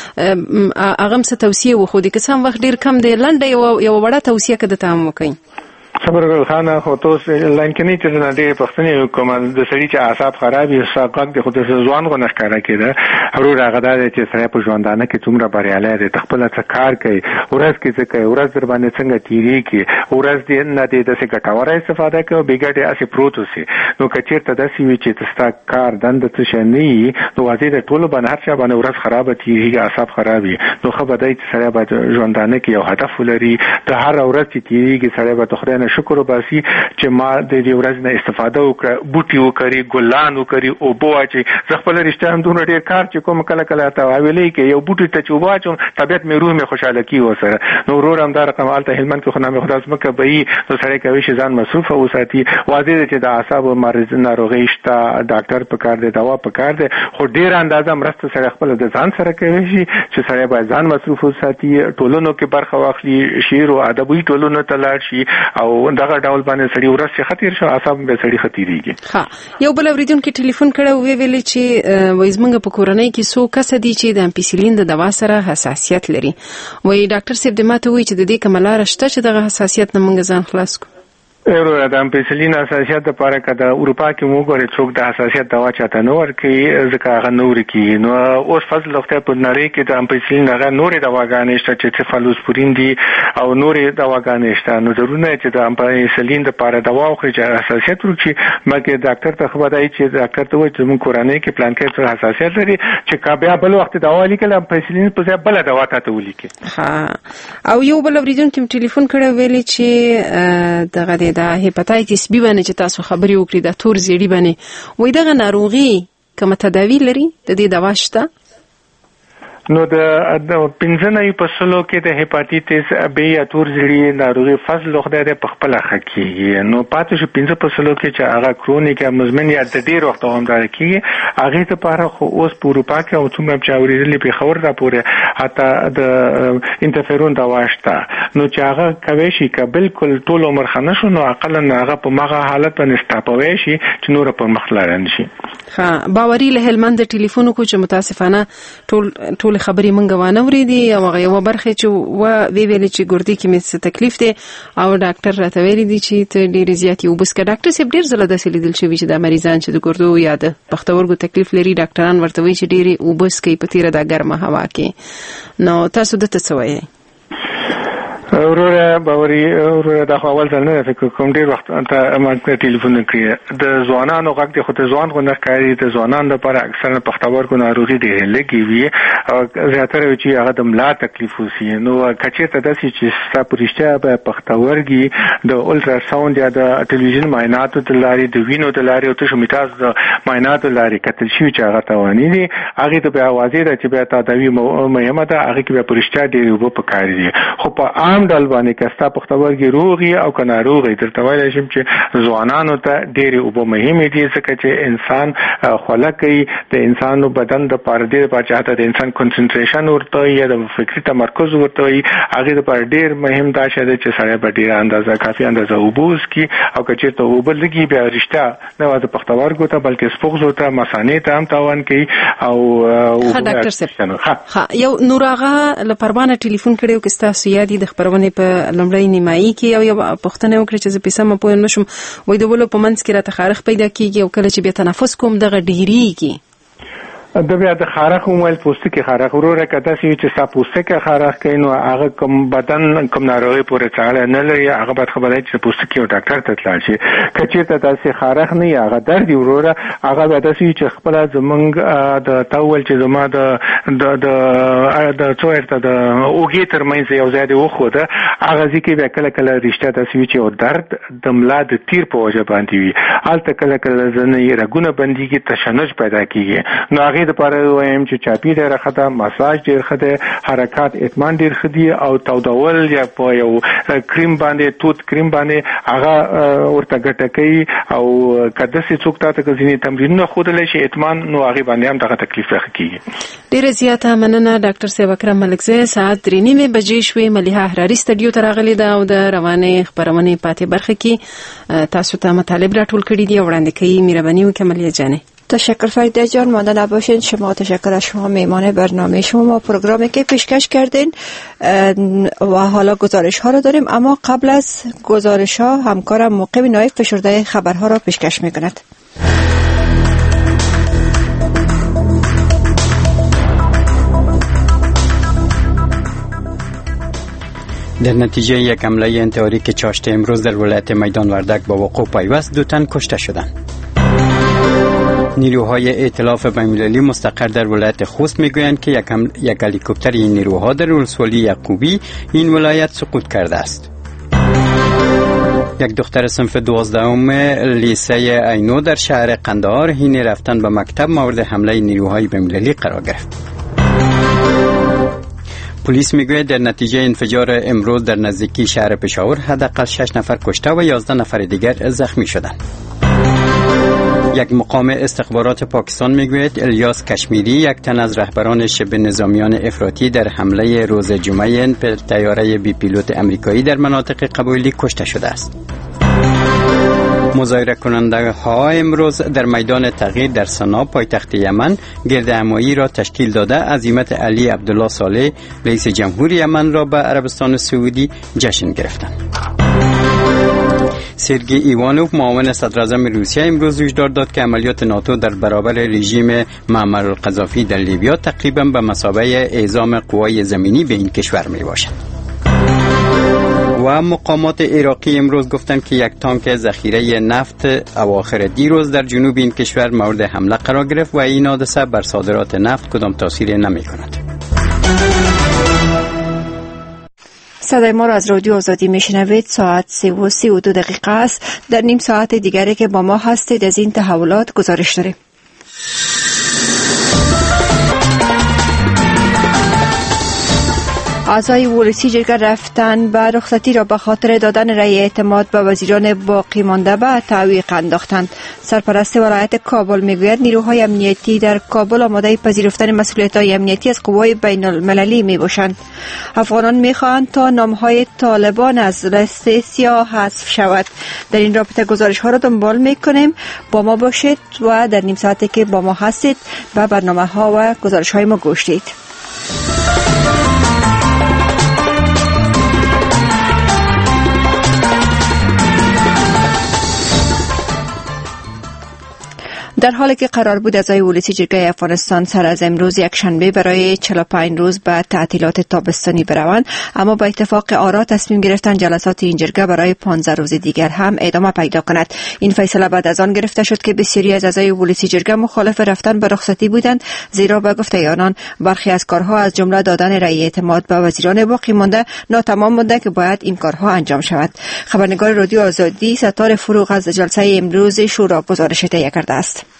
هغه هم څه توصیه وښودې؟ که څه هم وخت ډېر کم دی، لنډه یوه وړه توصیه که درته هم وکړئ. صبرګل خانه، خو تاسو لاین کې نه چې نه ډېرې پوښتنې کوم. د سړي چې اعصاب خراب وي، ساقاق د خو د ځوان غو نه ښکاره کېده. ورور هغه دا دی چې سړی په ژوندانه کې څومره بریالی دی، خپله څه کار کوي، ورځ کې څه کوي، ورځ در باندې څنګه تېرېږي، ورځ دې نه دی داسې ګټوره استفاده کوي او بې ګټې هسې پروت اوسي. نو که چېرته داسې وي چې ستا کار دنده څه شی نه وي، نو واضح د ټولو باندې هر چا باندې ورځ خرابه تېرېږي، اعصاب خراب وي. نو ښه به دی چې سړی باید ژوندانه کې یو هدف ولري. د هره ورځ چې تېرېږي سړی به د خدای نه شکر وباسي چې ما د دې ورځ نه استفاده وکړه، بوټي وکړي، ګلان وکړي، اوبه واچوي. زه خپله رښتیا هم دومره ډېر کار چې کوم کله کله ته حویلۍ کې یو بوټي ته چې اوبه واچوم، طبیعت مې روح مې خوشحاله کېږي ورسره. نو ورور هم دا رقم هلته هلمند کې خو نامې خدا ځمکه به وي، نو سړی کوي چې ځان مصروفه وساتي. واضح دی چې د اعصابو ناروغۍ شته، ډاکټر پکار دی، دوا پکار دی، خو ډېره اندازه مرسته سړی خپله د ځان سره کوي شي چې سړی باید ځان مصروف وساتي، ټولنو کې برخه واخلي، شعر او ادبي ټولنو ته لاړ شي، او دغه ډول باندې سړي ورځ چې خطر شو اعصاب به سړي خطرېږي. یو بل اوریدونکو ټلیفون کړو، ویلي چې وایي زموږ په کورنۍ کې څو کس دي چې د امپیسیلین د دوا سره حساسیت لري. وایي ډاکټر صاحب دې ماته وایي چې د دې کومه لاره شته چې دغه حساسیت نه موږ ځان خلاص کړو؟ د امپیسیلین حساسیت لپاره که د اروپا کې موږ ګورې څوک د حساسیت دوا چاته نه ورکوي، ځکه هغه نه ورکوي. نو اوس فضل خدای په نړۍ کې د امپیسیلین هغه نورې دواګانې شته چې سیفالوسپورین دي او نورې دواګانې شته. نو ضروري نه چې د امپیسیلین لپاره دوا وخوري چې حساسیت ورکړي، بلکې ډاکټر ته خبر دی چې ډاکټر ته وایي چې زموږ کورنۍ کې پلان کې څه حساسیت لري، چې که بیا بل وخت دوا لیکل امپیسیلین په ځای بله دوا ته ولیکي. او یو بل اوریدونکي ټلیفون کړی، ویلي چې دغه د هپاتایتس بی باندې چې تاسو خبرې وکړې، د تور زیړي باندې، وایي دغه ناروغي کومه تداوی لري؟ د دې دوا شته؟ نو د 15 فصلو کې د هپاتایتس بی یا تور زیړي ناروغي فصل خدای دې په خپل حق کېږي. نو پاتې شو 15 فصلو کې چې هغه کرونیک یا مزمن یا د ډېر وخت دوامدار کېږي، هغې لپاره خو اوس په اروپا کې او څومره چې اورېدلې پېښور راپورې حتی د انټرفیرون دوا شته. نو چې هغه کوی شي که بالکل ټول عمر ښه نه شو، نو اقلا هغه په مغه حالت باندې سټاپوی شي چې نوره پر مخ لاړ نه شي. باوري له هلمند ټلیفون وکړو چې متاسفانه ټول خبرې مونږ وانه ورېدي، او هغه یوه برخه چې ویلې چې ګردې کې مې څه تکلیف دی او ډاکټر راته ویلي دي چې ته ډېرې زیاتې اوبه څښه. ډاکټر صاحب ډېر ځله داسې لیدل شوي چې دا مریضان چې د ګردو یا د پښتورګو تکلیف لري، ډاکټران ورته وایي چې ډېرې اوبه څښئ په تېره دا ګرمه هوا کې. نو تاسو دته څه وایئ؟ وروره باوري وروره دا خو اول ځل نه فکر کوم ډیر وخت ته ما ټلیفون کړی د ځوانانو غږ د خو ته ځوان غو نه کاری د ځوانانو لپاره اکثر پښتورګو ناروغي ډېر لګي وي او زیاتره چې هغه د ملا تکلیف وسی نو کچېته د سې چې ستا پرشته په پښتورګي د الټرا ساوند یا د ټلویزیون معایناتو د لارې د وینو د لارې او ته میتاز د معایناتو لارې کتل شي چې هغه توانی دي هغه ته به اوازې ده چې به تداوی مهمه ده هغه کې به پرشته ډېر وب پکاري دي خو په عام ډول باندې که کستا پختورګي روغي او کنه روغي درته وایي چې ځوانانو ته ډېری اوبه مهمه دي ځکه چې انسان خلقي د انسانو بدن د پردې په چاته د انسان کنسنټریشن ورته یا د فکری تمرکز ورته هغه د پر ډېر مهم دا چې سړی په ډېر اندازه کافي اندازه اوبوس کی او کچې ته اوبه لګي بیا رښتا نه واده پختورګو ته بلکې سپوږ ته مسانې ته هم تاوان کوي او ډاکټر صاحب یو نوراغه لپاره ټلیفون کړو کې تاسو یادي د خبرونه په لمړی نیمایي کې او یو پښتنه وکړي چې په سم په نشم وای د ولو په منځ کې را تخارخ پیدا کیږي او کله چې به تنفس کوم دغه ډیریږي د بیا د خارخ موبایل پوستکي خارخ وروره کده چې سا پوستکي خارخ کین او هغه کوم بدن کوم ناروغي پورې تړاو نه لري هغه باید خبره چې پوستکي او ډاکټر ته تلل شي کچې ته تاسو خارخ نه هغه درد وروره هغه باید چې خپل زمنګ د تاول چې زما د څوړته د اوګي ترمنځ یو ځای دی وخوده هغه ځکه به کله کله رښتیا تاسو چې او درد د ملا د تیر په وجه باندې وي الته کله کله زنه یې رګونه بنديږي تشنج پیدا کیږي نو هغه د پاره وایم چې چاپی ډیره خطا مساج ډیر خطا حرکات اطمینان ډیر خدي او تودول یا په یو کریم باندې توت کریم باندې هغه ورته ګټکې او کده سي څوک ته ځینې تمرینونه خودل شي اطمینان نو هغه باندې هم دغه تکلیف راکېږي ډیر زیاته مننه ډاکټر صاحب اکرم ملکزی ساعت 3:30 بجې شوې مليحه حراري سټډیو ته راغلي دا او د روانه خبرونه پاتې برخه کې تاسو ته مطالب راټول کړي دي وړاندې کوي مهرباني وکړئ ملیه جانه تشکر فریده جان مانده نباشین شما تشکر از شما میمان برنامه شما پروگرامی که پیشکش کردین و حالا گزارش ها رو داریم اما قبل از گزارش ها همکارم موقع نایب فشرده خبرها را پیشکش میکند. در نتیجه یک حمله انتحاری که چاشت امروز در ولایت میدان وردک با وقوع پیوست 2 تن کشته شدند. نیروهای ائتلاف بین‌المللی مستقر در ولایت خوست میگویند که یک هلیکوپتر این نیروها در ولسوالی یعقوبی این ولایت سقوط کرده است. یک دختر صنف 12 لیسه عینو در شهر قندهار حین رفتن به مکتب مورد حمله نیروهای بین‌المللی قرار گرفت. پلیس میگوید در نتیجه انفجار امروز در نزدیکی شهر پشاور حداقل 6 نفر کشته و 11 نفر دیگر زخمی شدند. یک مقام استخبارات پاکستان میگوید الیاس کشمیری یک تن از رهبران شبه نظامیان افراطی در حمله روز جمعه به طیاره بی پیلوت امریکایی در مناطق قبایلی کشته شده است. مظاهره کننده ها امروز در میدان تغییر در سنا پایتخت یمن گردهمایی را تشکیل داده عزیمت علی عبدالله صالح رئیس جمهور یمن را به عربستان سعودی جشن گرفتند. سرگی ایوانوف معاون صدراعظم روسیه امروز هشدار داد که عملیات ناتو در برابر رژیم معمر القذافی در لیبیا تقریبا به مثابه اعزام قوای زمینی به این کشور می باشد. و مقامات عراقی امروز گفتند که یک تانک ذخیره نفت اواخر دیروز در جنوب این کشور مورد حمله قرار گرفت و این حادثه بر صادرات نفت کدام تاثیر نمی کند. صدای ما را از رادیو آزادی میشنوید. ساعت 3:32 است. در نیم ساعت دیگری که با ما هستید از این تحولات گزارش داریم. اعضای ولسی جرگه رفتن به رخصتی را به خاطر دادن رأی اعتماد به وزیران باقی مانده به تعویق انداختند. سرپرست ولایت کابل میگوید نیروهای امنیتی در کابل آماده پذیرفتن مسئولیت‌های امنیتی از قوای بین المللی میباشند. افغانان میخواهند تا نامهای طالبان از لیست سیاه حذف شود. در این رابطه گزارش ها را دنبال میکنیم. با ما باشید و در نیم ساعتی که با ما هستید به برنامه ها و گزارش های ما گوش دید. در حالی که قرار بود اعضای ولسی جرگه افغانستان سر از امروز یک شنبه برای 45 روز به تعطیلات تابستانی بروند، اما با اتفاق آرا تصمیم گرفتند جلسات این جرگه برای 15 روز دیگر هم ادامه پیدا کند. این فیصله بعد از آن گرفته شد که بسیاری از اعضای ولسی جرگه مخالف رفتن به رخصتی بودند، زیرا به گفته آنان برخی از کارها از جمله دادن رأی اعتماد به وزیران باقی مانده ناتمام مانده که باید این کارها انجام شود. خبرنگار رادیو آزادی ستار فروغ از جلسه امروز شورا گزارش تهیه کرده است.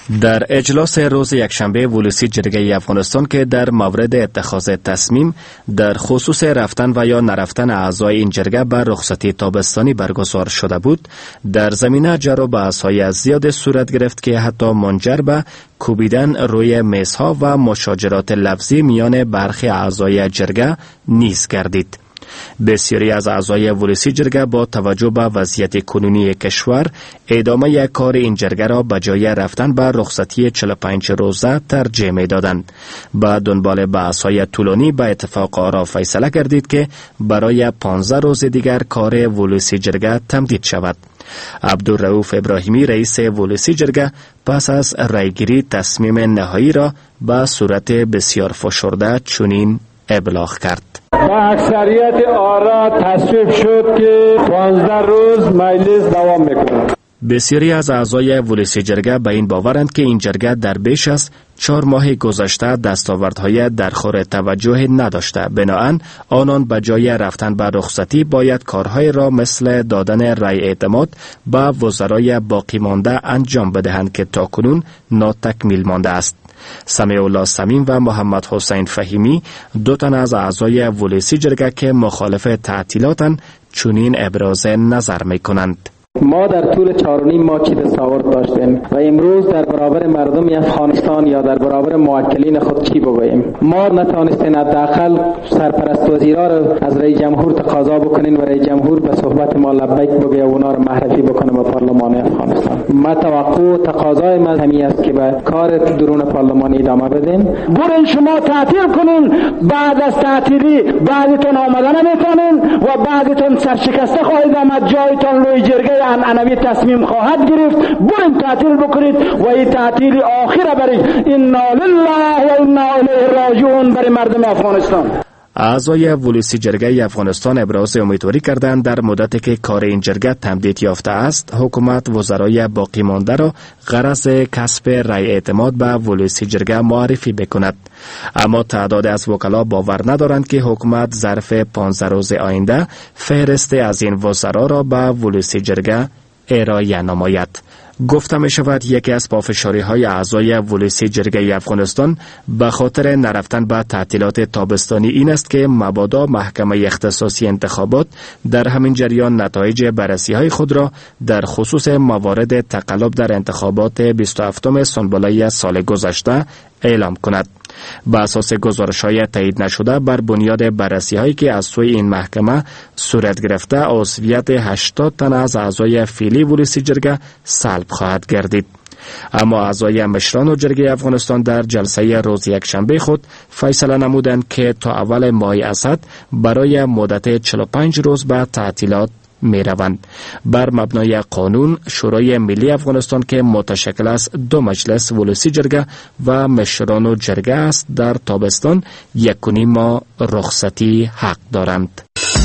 در اجلاس روز یکشنبه ولسی جرگه افغانستان که در مورد اتخاذ تصمیم در خصوص رفتن و یا نرفتن اعضای این جرگه به رخصتی تابستانی برگزار شده بود، در زمینه جر و بحث‌های زیاد صورت گرفت که حتی منجر به کوبیدن روی میزها و مشاجرات لفظی میان برخی اعضای جرگه نیز گردید. بسیاری از اعضای ولسی جرگه با توجه به وضعیت کنونی کشور ادامه کار این جرگه را به جای رفتن به رخصتی 45 روزه ترجیح می دادند. با دنبال بحث‌های طولانی به اتفاق آرا فیصله گردید که برای 15 روز دیگر کار ولسی جرگه تمدید شود. عبدالرؤوف ابراهیمی رئیس ولسی جرگه پس از رایگیری تصمیم نهایی را به صورت بسیار فشرده چنین ابلاغ کرد. با اکثریت آرا تصویب شد که 15 روز مجلس دوام میکنه. بسیاری از اعضای ولسی جرگه به این باورند که این جرگه در بیش از 4 ماه گذشته دستاوردهای درخور توجه نداشته. بنابراین آنان به جای رفتن به رخصتی باید کارهای را مثل دادن رای اعتماد به وزرای باقی مانده انجام بدهند که تاکنون ناتکمیل مانده است. سمیع الله سمیم و محمد حسین فهیمی، 2 تن از اعضای ولسی جرگه که مخالف تعطیلاتند، چنین ابراز نظر می کنند. ما در طول 4.5 ماه چی تصاوت داشتیم و امروز در برابر مردم افغانستان یا در برابر موکلین خود چی بگوییم؟ ما نتوانستیم حداقل سرپرست وزیرا را از رئیس جمهور تقاضا بکنین و رئیس جمهور به صحبت ما لبیک بگه و اونا را معرفی بکنه به پارلمان افغانستان. ما توقع و تقاضای ما همین است که به کار درون پارلمانی ادامه بدین. برین شما تعطیل کنین، بعد از تعطیلی بعدتون آمدن نمیتونین و بعدتون سرشکسته خواهید آمد، جایتون روی جرگه انوی تصمیم خواهد گرفت. برین تعطیل بکنید و این تعطیل آخر برای انا لله و انا الیه راجعون برای مردم افغانستان. اعضای ولسی جرگه افغانستان ابراز امیدواری کردند در مدتی که کار این جرگه تمدید یافته است، حکومت وزرای باقی مانده را غرض کسب رای اعتماد به ولسی جرگه معرفی بکند. اما تعداد از وکلا باور ندارند که حکومت ظرف 15 روز آینده فهرست از این وزرا را به ولسی جرگه ارائه نماید. گفته می شود یکی از پافشاری های اعضای ولسی جرگه افغانستان به خاطر نرفتن به تعطیلات تابستانی این است که مبادا محکمه اختصاصی انتخابات در همین جریان نتایج بررسی های خود را در خصوص موارد تقلب در انتخابات 27 سنبله سال گذشته اعلام کند. بر اساس گزارش‌های تایید نشده بر بنیاد بررسی‌هایی که از سوی این محکمه صورت گرفته، عضویت 80 تن از اعضای فعلی ولسی جرگه سلب خواهد گردید. اما اعضای مشران و جرگه افغانستان در جلسه روز یکشنبه خود فیصله نمودند که تا اول ماه اسد برای مدت 45 روز به تعطیلات می روند. بر مبنای قانون شورای ملی افغانستان که متشکل از 2 مجلس ولسی جرگه و مشران و جرگه است، در تابستان 1.5 ماه رخصتی حق دارند.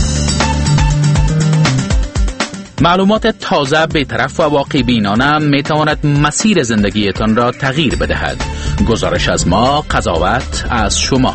معلومات تازه، بی‌طرف و واقع بینانه می تواند مسیر زندگیتان را تغییر بدهد. گزارش از ما، قضاوت از شما.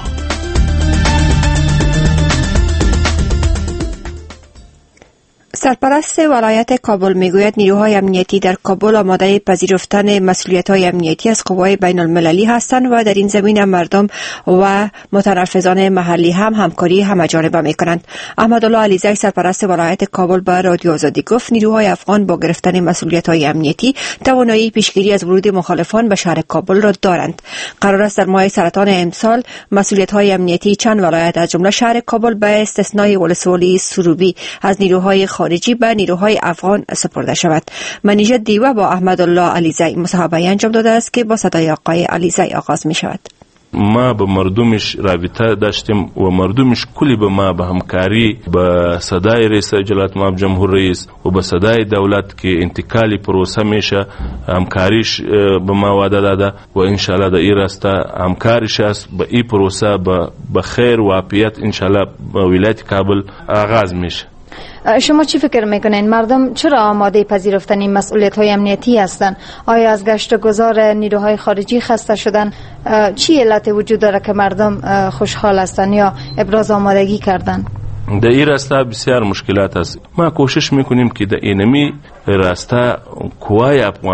سرپرست ولایت کابل میگوید نیروهای امنیتی در کابل آماده پذیرفتن مسئولیت‌های امنیتی از قوای بین المللی هستند و در این زمینه مردم و متنفذان محلی هم همکاری همه‌جانبه می‌کنند. احمدالله علیزی سرپرست ولایت کابل به رادیو آزادی گفت نیروهای افغان با گرفتن مسئولیت‌های امنیتی توانایی پیشگیری از ورود مخالفان به شهر کابل را دارند. قرار است در ماه سرطان امسال مسئولیت‌های امنیتی چند ولایت از جمله شهر کابل به استثنای ولسوالی سروبی از نیروهای خارجی به نیروهای افغان سپرده شود. منیژه دیوه با احمدالله علیزی مصاحبه انجام داده است که با صدای آقای علیزی آغاز می شود. ما به مردمش رابطه داشتیم و مردمش کلی به ما به همکاری به صدای رئیس جلالت مآب جمهور رئیس و به صدای دولت که انتقالی پروسه میشه همکاریش به ما وعده داده و انشالله در این راسته همکاریش است به این پروسه به خیر و عافیت انشالله ولایت کابل آغاز میشه. شما چی فکر میکنین؟ مردم چرا آماده پذیرفتن این مسئولیت‌های امنیتی هستند؟ آیا از گشت گذار نیروهای خارجی خسته شدن؟ چی علت وجود داره که مردم خوشحال هستند یا ابراز آمادگی کردن؟ در این راسته بسیار مشکلات است. ما کوشش میکنیم که در اینمی راسته قوای افغانی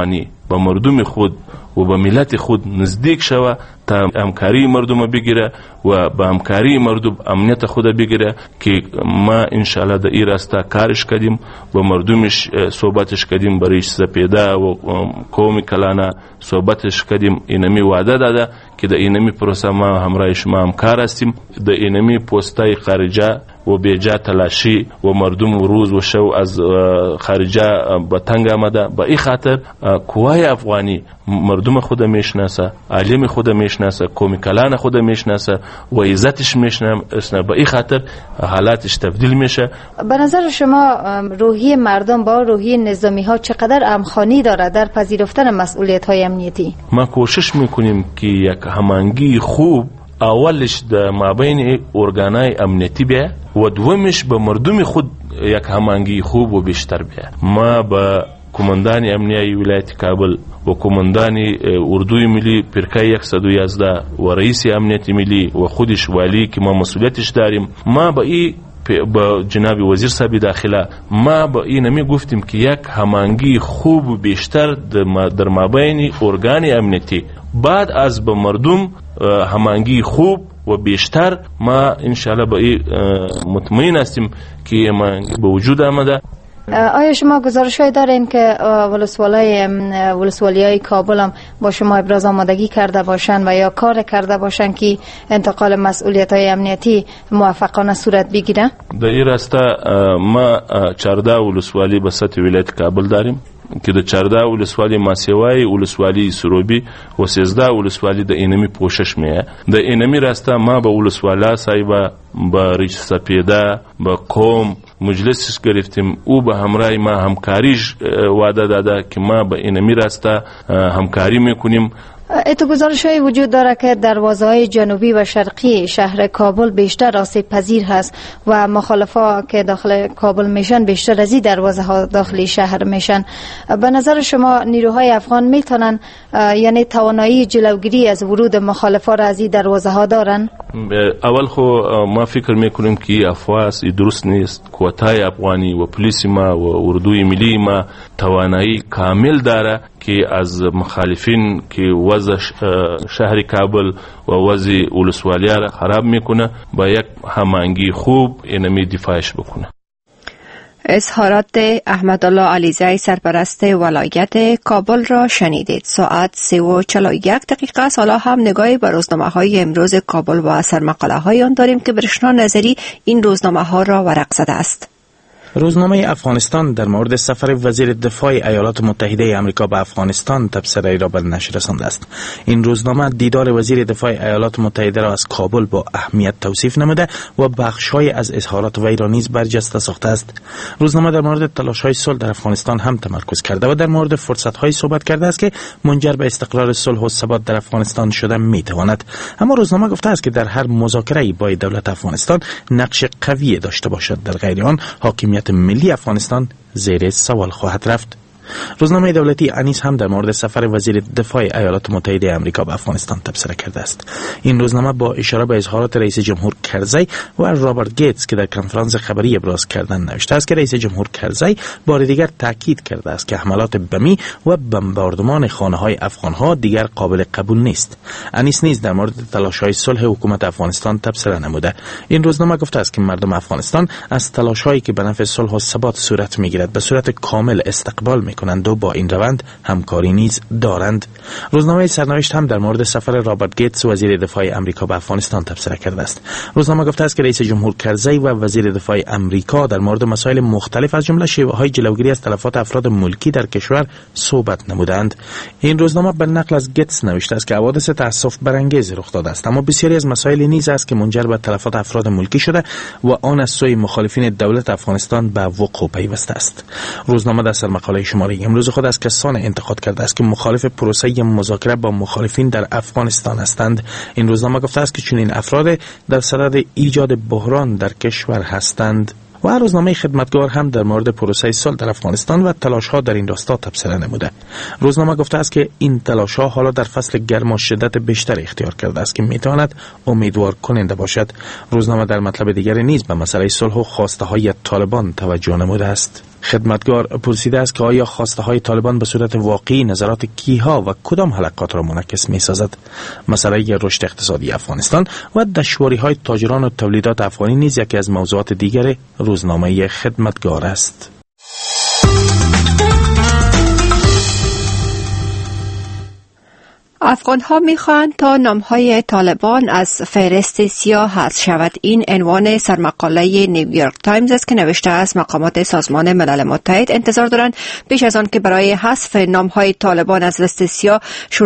به مردم خود و به ملت خود نزدیک شوه تا همکاری مردم بگیره و به همکاری مردم امنیت خود بگیره که ما انشاءالله در این راستا کارش کردیم و مردمش صحبتش کردیم برای سپیده و قوم کلانه صحبتش کردیم. اینمی وعده داده که در اینمی پروسه ما همراه شما همکار هستیم. در اینمی پستای خارجه و بیجا تلاشی و مردم روز و شو از خارجه به تنگ آمده. به این خاطر قوای افغانی مردم خود میشناسه، عالم خود میشناسه، قوم کلان خود میشناسه و عزتش میشناسه. به این خاطر حالاتش تبدیل میشه. به نظر شما روحی مردم با روحی نظامی ها چقدر همخوانی داره در پذیرفتن مسئولیت های امنیتی؟ ما کوشش میکنیم که یک هماهنگی خوب اولش در مابین ارگانای امنیتی بیه و دومش به مردم خود یک هماهنگی خوب و بیشتر بیه. ما با کماندان امنیتی ولایت کابل و کماندان اردوی ملی پرکای 111 و رئیس امنیت ملی و خودش والی که ما مسئولیتش داریم، ما با جناب وزیر صاحب داخله ما با این نمی گفتیم که یک هماهنگی خوب و بیشتر در مابین ارگان امنیتی بعد از به مردم هماهنگی خوب و بیشتر ما انشاءالله با این مطمئن هستیم که هماهنگی به وجود آمده. آیا شما گزارش‌هایی دارین که ولسوالی‌های کابل هم با شما ابراز آمادگی کرده باشن و یا کار کرده باشن که انتقال مسئولیت‌های امنیتی موفقانه صورت بگیره؟ در این راستا ما 14 ولسوالی به سطح ولایت کابل داریم که د 14 ولسوالی ماسیوای، ولسوالی سروبی و 13 ولسوالی د اینمی پوشش میه. د اینمی راستا ما به ولسوالا صاحب با ریچ سپیده با قوم مجلسش گرفتیم او به همراه ما همکاریش وعده داده که ما به اینمی راستا همکاری میکنیم. اتو گزارش های وجود داره که دروازه های جنوبی و شرقی شهر کابل بیشتر آسیب پذیر هست و مخالفا که داخل کابل میشن بیشتر از این دروازه ها داخلی شهر میشن. به نظر شما نیروهای افغان میتونن یعنی توانایی جلوگیری از ورود مخالفا را از این دروازه ها دارن؟ اول خو ما فکر میکنیم که افواس درست نیست. قوتای افغانی و پلیس ما و اردوی ملی ما توانایی کامل داره که از مخالفین که وضع شهر کابل و وضع ولسوالیه را خراب میکنه با یک هماهنگی خوب اینمی دفاعش بکنه. اظهارات احمدالله علیزی سرپرست ولایت کابل را شنیدید. ساعت 3:41 است. حالا هم نگاهی به روزنامه‌های امروز کابل و سرمقاله آن داریم که برشنا نظری این روزنامه‌ها را ورق زده است. روزنامه افغانستان در مورد سفر وزیر دفاع ایالات متحده آمریکا به افغانستان تبصره را به نشر رسانده است. این روزنامه دیدار وزیر دفاع ایالات متحده را از کابل با اهمیت توصیف نموده و بخش‌های از اظهارات وی را نیز برجسته ساخته است. روزنامه در مورد تلاش‌های صلح در افغانستان هم تمرکز کرده و در مورد فرصت‌های صحبت کرده است که منجر به استقرار صلح و ثبات در افغانستان شده می‌تواند. اما روزنامه گفته است که در هر مذاکره‌ای با دولت افغانستان نقش قوی داشته باشد، در غیر آن حاکمیت ملی افغانستان زیر سوال خواهد رفت. روزنامه دولتی انیس هم در مورد سفر وزیر دفاع ایالات متحده آمریکا به افغانستان تبصره کرده است. این روزنامه با اشاره به اظهارات رئیس جمهور کرزی و رابرت گیتس که در کنفرانس خبری ابراز کردند نوشته است که رئیس جمهور کرزی بار دیگر تاکید کرده است که حملات بمی و بمباردمان خانه‌های افغان‌ها دیگر قابل قبول نیست. انیس نیز در مورد تلاش‌های صلح حکومت افغانستان تبصره نموده. این روزنامه گفته است که مردم افغانستان از تلاش‌هایی که به نفع صلح و ثبات صورت می‌گیرد به صورت کامل استقبال کنند و با این روند همکاری نیز دارند. روزنامه سرنوشت هم در مورد سفر رابرت گیتس وزیر دفاع آمریکا به افغانستان تبصره کرده است. روزنامه گفته است که رئیس جمهور کرزی و وزیر دفاع آمریکا در مورد مسائل مختلف از جمله شیوه‌های جلوگیری از تلفات افراد ملکی در کشور صحبت نمودند. این روزنامه به نقل از گیتس نوشته است که حوادث تأسف برانگیز رخ داده است، اما بسیاری از مسائل نیز است که منجر به تلفات افراد ملکی شده و آن از سوی مخالفین دولت افغانستان به وقوع پیوسته است. روزنامه در سرمقاله شماره امروز خود از کسان انتقاد کرده است که مخالف پروسه مذاکره با مخالفین در افغانستان هستند. این روزنامه گفته است که چنین افراد در صدد ایجاد بحران در کشور هستند. و روزنامه خدمتگار هم در مورد پروسه صلح در افغانستان و تلاش‌ها در این راستا تبصره نموده. روزنامه گفته است که این تلاش‌ها حالا در فصل گرما شدت بیشتر اختیار کرده است که میتواند امیدوار کننده باشد. روزنامه در مطلب دیگری نیز به مسئله صلح و خواسته‌های طالبان توجه نموده است. خدمتگار پرسیده است که آیا خواسته های طالبان به صورت واقعی نظرات کیها و کدام حلقات را منعکس می سازد؟ مسئله رشد اقتصادی افغانستان و دشواری های تاجران و تولیدات افغانی نیز یکی از موضوعات دیگر روزنامه خدمتگار است. افغان‌ها می‌خواهند تا نام‌های طالبان از فهرست سیاه حذف شود. این عنوان سرمقاله نیویورک تایمز است که نوشته است مقامات سازمان ملل متحد انتظار دارند پیش از آن که برای حذف نام‌های طالبان از لیست سیاه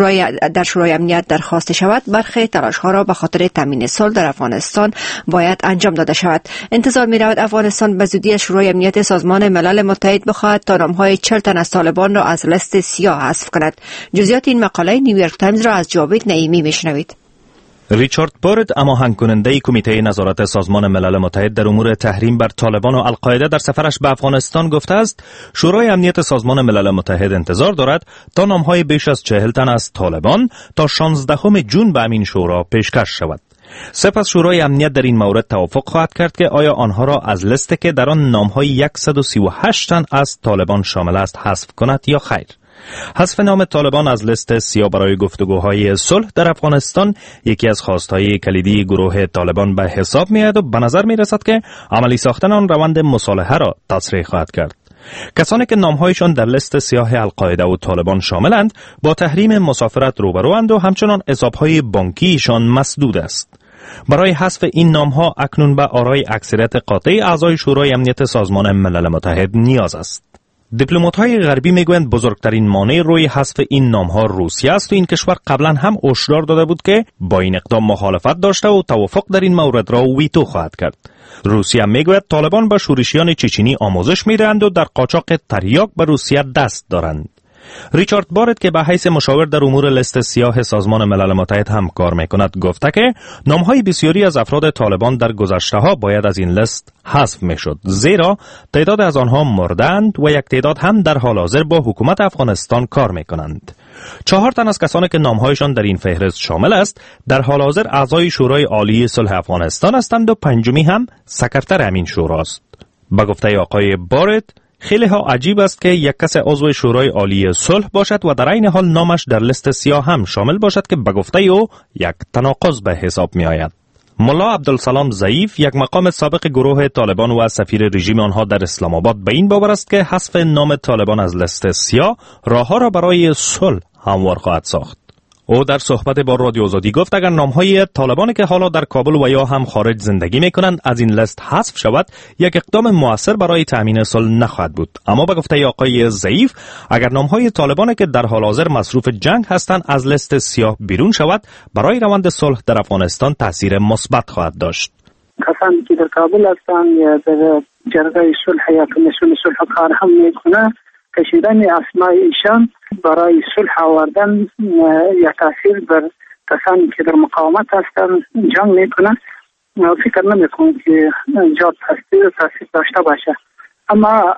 در شورای امنیت درخواست شود، برخی تلاش‌ها را به خاطر تامین صلح در افغانستان باید انجام داده شود. انتظار می‌رود افغانستان به زودی از شورای امنیت سازمان ملل متحد بخواهد تا نام‌های 40 تن از طالبان را از لیست سیاه حذف کند. جزئیات این مقاله نیویورک تایمز را از جاوید نعیمی میشنوید. ریچارد بارد، هماهنگ کننده کمیته نظارت سازمان ملل متحد در امور تحریم بر طالبان و القاعده، در سفرش به افغانستان گفته است شورای امنیت سازمان ملل متحد انتظار دارد تا نامهای بیش از 40 تن از طالبان تا 16 جون به همین شورا پیشکش شود. سپس شورای امنیت در این مورد توافق خواهد کرد که آیا آنها را از لیستی که در آن نامهای 138 تن از طالبان شامل است حذف کند یا خیر. حذف نام طالبان از لیست سیاه برای گفتگوهای صلح در افغانستان یکی از خواستهای کلیدی گروه طالبان به حساب می‌آید و به نظر می‌رسد که عملی ساختن آن روند مصالحه را تسریع خواهد کرد. کسانی که نامهایشان در لیست سیاه القاعده و طالبان شاملند با تحریم مسافرت روبروند و همچنان حسابهای بانکیشان مسدود است. برای حذف این نامها اکنون به آرای اکثریت قاطع اعضای شورای امنیت سازمان ملل متحد نیاز است. دیپلمات‌های غربی میگویند بزرگترین مانع روی حذف این نام‌ها روسیه است و این کشور قبلا هم هشدار داده بود که با این اقدام مخالفت داشته و توافق در این مورد را ویتو خواهد کرد. روسیه میگوید طالبان به شورشیان چچنی آموزش میدهند و در قاچاق تریاک به روسیه دست دارند. ریچارد بارد که به حیث مشاور در امور لیست سیاه سازمان ملل متحد هم کار میکند گفته که نامهای بسیاری از افراد طالبان در گذشته ها باید از این لیست حذف میشد، زیرا تعداد از آنها مردند و یک تعداد هم در حال حاضر با حکومت افغانستان کار میکنند. 4 تن از کسانی که نامهایشان در این فهرست شامل است در حال حاضر اعضای شورای عالی صلح افغانستان هستند و 5می هم سکرتر همین شوراست. به گفته آقای بارد خیلی ها عجیب است که یک کس عضو شورای عالی صلح باشد و در این حال نامش در لیست سیاه هم شامل باشد که به گفته او یک تناقض به حساب می آید. ملا عبدالسلام ضعیف، یک مقام سابق گروه طالبان و سفیر رژیم آنها در اسلام آباد، به این باور است که حذف نام طالبان از لیست سیاه راهها را برای صلح هموار خواهد ساخت. او در صحبت با رادیو آزادی گفت اگر نامهای طالبانی که حالا در کابل و یا هم خارج زندگی میکنند از این لیست حذف شود، یک اقدام مؤثر برای تامین صلح نخواهد بود. اما به گفته آقای ضعیف اگر نامهای طالبانی که در حال حاضر مصروف جنگ هستند از لیست سیاه بیرون شود، برای روند صلح در افغانستان تاثیر مثبت خواهد داشت. کسانی که در کابل هستند یا در جرگه صلح یا کمیسیون صلح کار هم میکنند، کشیدن اسمای ایشان برای صلح آوردن یا تاثیر بر کسانی که در مقاومت هستند جنگ میکنند، فکر نمیکنم که جا تاثیر داشته باشه. اما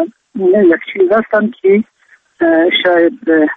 یک چیز هستند که شاید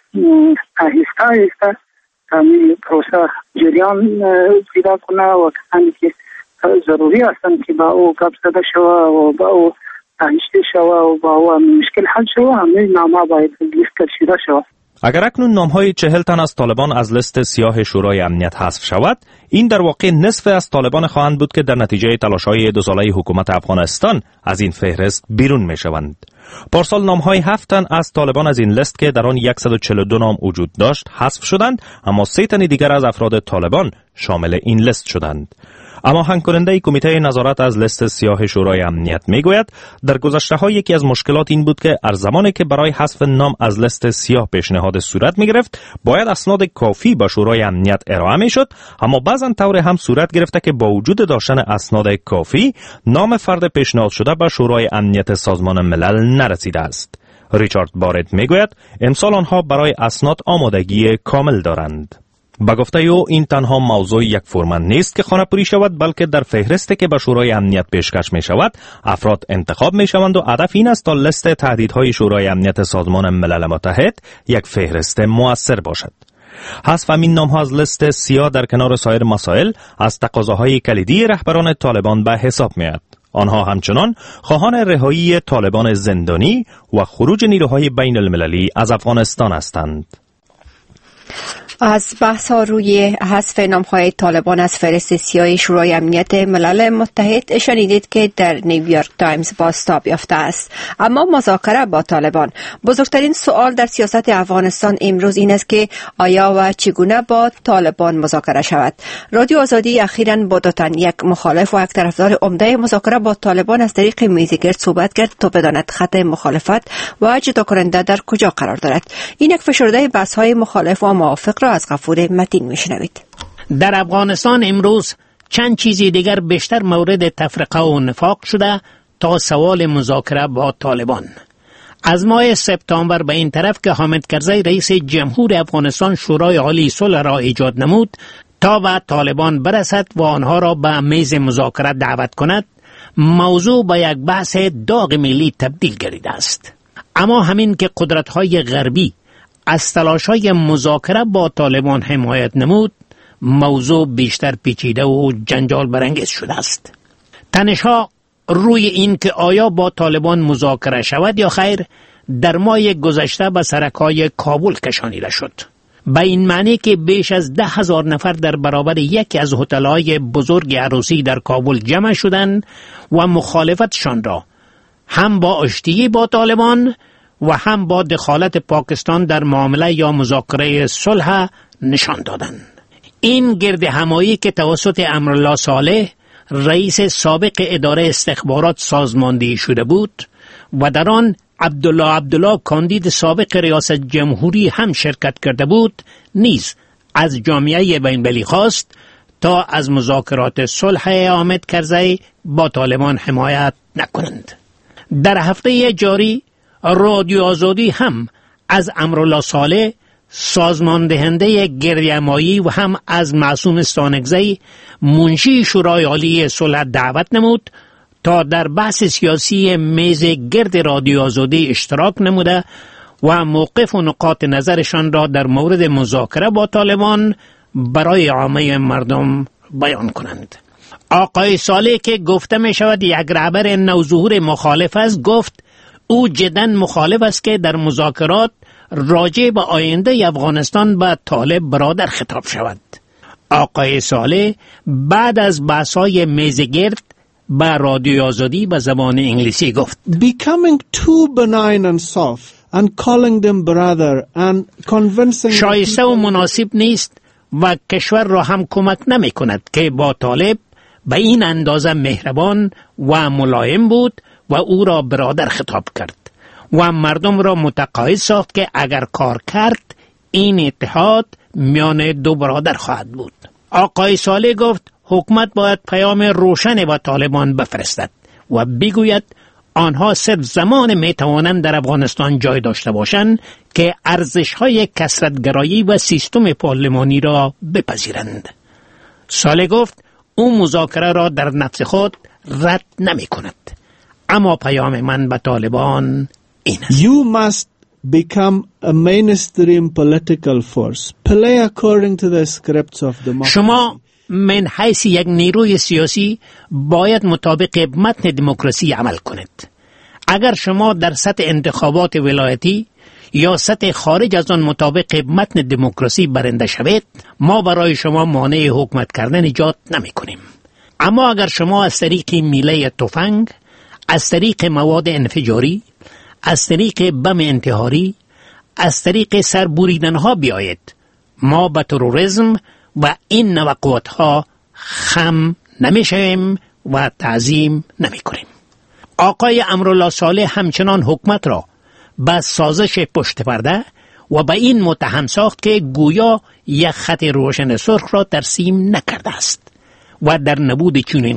آهسته آهسته همین پروسه جریان پیدا کنه و کسانی که ضروری هستند که با او گپ زده شوه و با او تحقیق شوه و با او مشکل حل شوه، همین نامه باید لیست کشیده شوه. اگر اکنون نامهای 40 تن از طالبان از لیست سیاه شورای امنیت حذف شود، این در واقع نصف از طالبان خواهند بود که در نتیجه تلاش‌های 2 ساله حکومت افغانستان از این فهرست بیرون می‌شوند. پارسال نامهای 7 تن از طالبان از این لیست که در آن 142 نام وجود داشت حذف شدند، اما 3 تن دیگر از افراد طالبان شامل این لیست شدند. اما هماهنگ کننده کمیته نظارت از لیست سیاه شورای امنیت میگوید در گذشته‌ها یکی از مشکلات این بود که از زمانی که برای حذف نام از لیست سیاه پیشنهاد صورت میگرفت باید اسناد کافی با شورای امنیت ارائه میشد، اما بعضا طور هم صورت گرفته که با وجود داشتن اسناد کافی نام فرد پیشنهاد شده به شورای امنیت سازمان ملل نرسیده است. ریچارد بارد میگوید امسال آنها برای اسناد آمادگی کامل دارند. با گفته او این تنها موضوع یک فرمان نیست که خانه‌پوری شود، بلکه در فهرستی که به شورای امنیت پیشکش می شود افراد انتخاب می شوند و هدف این است تا لیست تهدیدهای شورای امنیت سازمان ملل متحد یک فهرست مؤثر باشد. حذف همین نام‌ها از لیست سیاه در کنار سایر مسائل از تقاضاهای کلیدی رهبران طالبان به حساب می‌آید. آنها همچنان خواهان رهایی طالبان زندانی و خروج نیروهای بین المللی از افغانستان هستند. از بحث ها روی حذف نام‌های طالبان از فهرست سیاه شورای امنیت ملل متحد شنیدید که در نیویورک تایمز بازتاب یافته است. اما مذاکره با طالبان، بزرگترین سوال در سیاست افغانستان امروز این است که آیا و چگونه با طالبان مذاکره شود. رادیو آزادی اخیراً با دو تن، یک مخالف و یک طرفدار عمده مذاکره با طالبان از طریق میز گرد صحبت کرد تا بداند خط مخالفت و جدا کننده در کجا قرار دارد. این یک فشرده بحث های مخالف و موافق را از غفور متین میشنوید. در افغانستان امروز چند چیزی دیگر بیشتر مورد تفرقه و نفاق شده تا سوال مذاکره با طالبان. از ماه سپتامبر به این طرف که حامد کرزی رئیس جمهور افغانستان شورای عالی صلح را ایجاد نمود تا به طالبان برسد و آنها را به میز مذاکره دعوت کند، موضوع به یک بحث داغ ملی تبدیل گردیده است. اما همین که قدرت‌های غربی از تلاش‌های مذاکره با طالبان حمایت نمود، موضوع بیشتر پیچیده و جنجال برانگیز شده است. تنش‌ها روی این که آیا با طالبان مذاکره شود یا خیر در ماه گذشته به سرکای کابل کشانیده شد. به این معنی که بیش از 10,000 نفر در برابر یکی از هتل‌های بزرگ عروسی در کابل جمع شدند و مخالفتشان را هم با آشتی با طالبان و هم با دخالت پاکستان در معامله یا مذاکره صلح نشان دادند. این گرد همایی که توسط امرالله صالح رئیس سابق اداره استخبارات سازماندهی شده بود و در آن عبدالله کاندید سابق ریاست جمهوری هم شرکت کرده بود، نیز از جامعه بین‌المللی خواست تا از مذاکرات صلح حامد کرزی با طالبان حمایت نکنند. در هفته جاری رادیو آزادی هم از امرالله صالح سازماندهنده گردهمایی و هم از معصوم استانکزی منشی شورای عالی صلح دعوت نمود تا در بحث سیاسی میز گرد رادیو آزادی اشتراک نموده و موقف و نقاط نظرشان را در مورد مذاکره با طالبان برای عامه مردم بیان کنند. آقای صالح که گفته می شود یک رهبر نوظهور مخالف است، گفت او جداً مخالف است که در مذاکرات راجع به آینده افغانستان به طالب برادر خطاب شود. آقای صالح بعد از بحث‌های میزگرد به رادیو آزادی به زبان انگلیسی گفت: Becoming too benign and soft and calling them brother and convincing شایسته و مناسب نیست و کشور را هم کمک نمی کند که با طالب به این اندازه مهربان و ملایم بود و او را برادر خطاب کرد و مردم را متقاعد ساخت که اگر کار کرد این اتحاد میان دو برادر خواهد بود. آقای صالح گفت حکومت باید پیام روشن به طالبان بفرستد و بگوید آنها صرف زمان می توانند در افغانستان جای داشته باشند که ارزش‌های کثرت‌گرایی و سیستم پارلمانی را بپذیرند. صالح گفت او مذاکره را در نفس خود رد نمی کند، اما پیام من به طالبان این است: You must become a mainstream political force. Play according to the scripts of democracy. شما من حیث یک نیروی سیاسی باید مطابق متن دموکراسی عمل کنید. اگر شما در سطح انتخابات ولایتی یا سطح خارج از آن مطابق متن دموکراسی برنده شوید، ما برای شما مانع حکومت کردن ایجاد نمی کنیم. اما اگر شما از طریق میله تفنگ، از طریق مواد انفجاری، از طریق بم انتحاری، از طریق سربریدنها بیایید، ما به تروریسم و این نوع قوتها خم نمیشیم و تعظیم نمی کنیم. آقای امرالله صالح همچنان حکومت را به سازش پشت پرده و به این متهم ساخت که گویا یک خط روشن سرخ را ترسیم نکرده است و در نبود چنین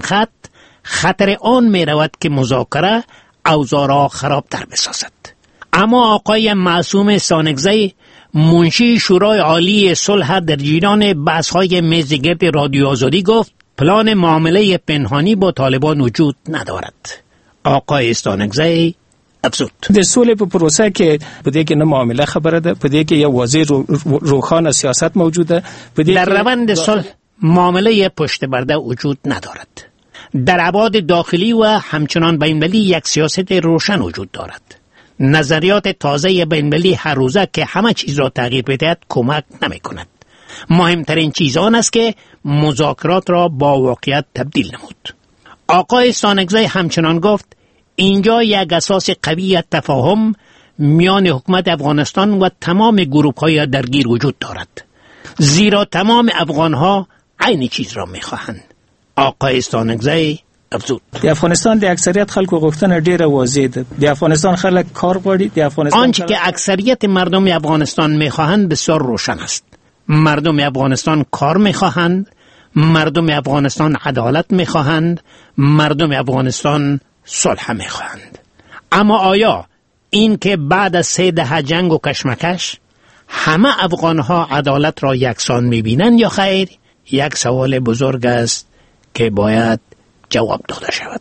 خطر آن می رود که مذاکره اوضاع را خرابتر بسازد. اما آقای معصوم استانکزی منشی شورای عالی صلح در جریان بحث‌های میزگرد رادیو آزادی گفت پلان معامله پنهانی با طالبان وجود ندارد. آقای استانکزی افزود: د سولې په پروسه کې په دې کې نه معامله خبره ده، په دې کې یو واضح روښانه سیاست موجوده. در روند صلح معامله پشت پرده وجود ندارد. در ابعاد داخلی و همچنان بین‌المللی یک سیاست روشن وجود دارد. نظریات تازه بین‌المللی هر روزه که همه چیز را تغییر بدهد کمک نمی کند. مهمترین چیز آن است که مذاکرات را با واقعیت تبدیل نمود. آقای سانگزی همچنان گفت اینجا یک اساس قوی تفاهم میان حکومت افغانستان و تمام گروه‌های درگیر وجود دارد، زیرا تمام افغان‌ها عین چیز را می‌خواهند. آقای سانگزی افزود د افغانستان د اکثریت خلکو غوښتنه ډیره واضح ده. د افغانستان خلک کار غواړي. د افغانستان آنچه که اکثریت مردم افغانستان می‌خواهند بسیار روشن است. مردم افغانستان کار می‌خواهند، مردم افغانستان عدالت می‌خواهند، مردم افغانستان صلح می‌خواهند. اما آیا این که بعد از 3 دهه جنگ و کشمکش همه افغان‌ها عدالت را یکسان می‌بینند یا خیر؟ یک سوال بزرگ است که باید جواب داده شود.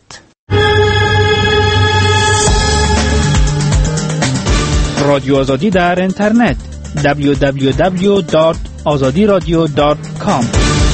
رادیو آزادی در اینترنت www.azadiradio.com.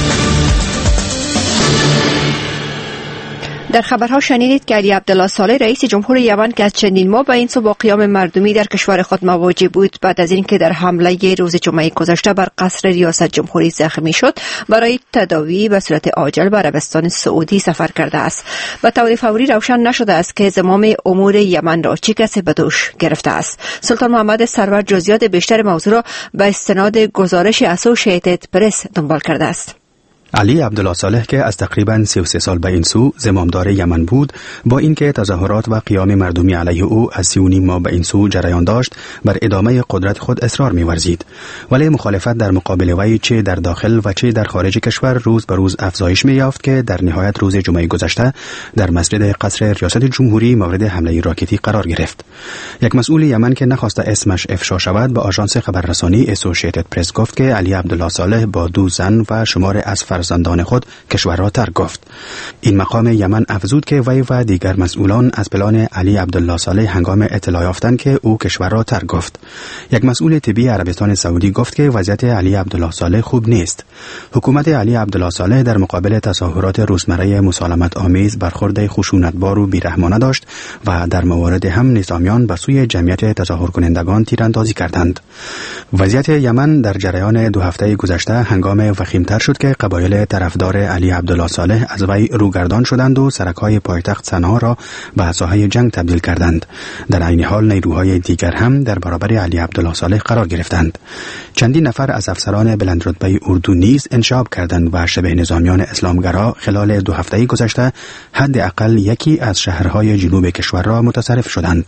در خبرها شنیدید که علی عبدالله صالح رئیس جمهور یمن که از چندین ماه به این سو با قیام مردمی در کشور خود مواجه بود، بعد از اینکه در حمله روز جمعه گذشته بر قصر ریاست جمهوری زخمی شد، برای تداوی به صورت عاجل به عربستان سعودی سفر کرده است. به طور فوری روشن نشده است که زمام امور یمن را چه کسی به دوش گرفته است. سلطان محمد سرور جزئیات بیشتر موضوع را به استناد گزارش اسوشییتد پرس دنبال کرده است. علی عبدالله صالح که از تقریباً 33 سال به این سو زمامدار یمن بود، با اینکه تظاهرات و قیام مردمی علیه او از 3.5 ماه به این سو جریان داشت، بر ادامه قدرت خود اصرار می‌ورزید. ولی مخالفت در مقابل وی چه در داخل و چه در خارج کشور روز به روز افزایش می‌یافت که در نهایت روز جمعه گذشته در مسجد قصر ریاست جمهوری مورد حمله راکتی قرار گرفت. یک مسئول یمن که نخواست اسمش افشا شود به آژانس خبررسانی اسوشییتد پرس گفت که علی عبدالله صالح با 2 زن و شمار از فرزندان خود کشور را ترک گفت. این مقام یمن افزود که وی و دیگر مسئولان از پلان علی عبدالله صالح هنگام اطلاع یافتند که او کشور را ترک گفت. یک مسئول طبی عربستان سعودی گفت که وضعیت علی عبدالله صالح خوب نیست. حکومت علی عبدالله صالح در مقابل تظاهرات روزمره مسالمت آمیز برخورد خشونتبار و بیرحمانه داشت و در موارد هم نظامیان بر سوی جمعیت تظاهر کنندگان تیراندازی کردند. وضعیت یمن در جریان 2 هفته گذشته هنگام وخیمتر شد که قبایل طرفدار علی عبدالله صالح از وی روگردان شدند و سرک‌های پایتخت صنعا را به ساحه جنگ تبدیل کردند. در عین حال نیروهای دیگر هم در برابر علی عبدالله صالح قرار گرفتند. چندین نفر از افسران بلندرتبه اردو نیز انشعاب کردند و شبه نظامیان اسلامگرا خلال 2 هفته گذشته حداقل یکی از شهرهای جنوب کشور را متصرف شدند.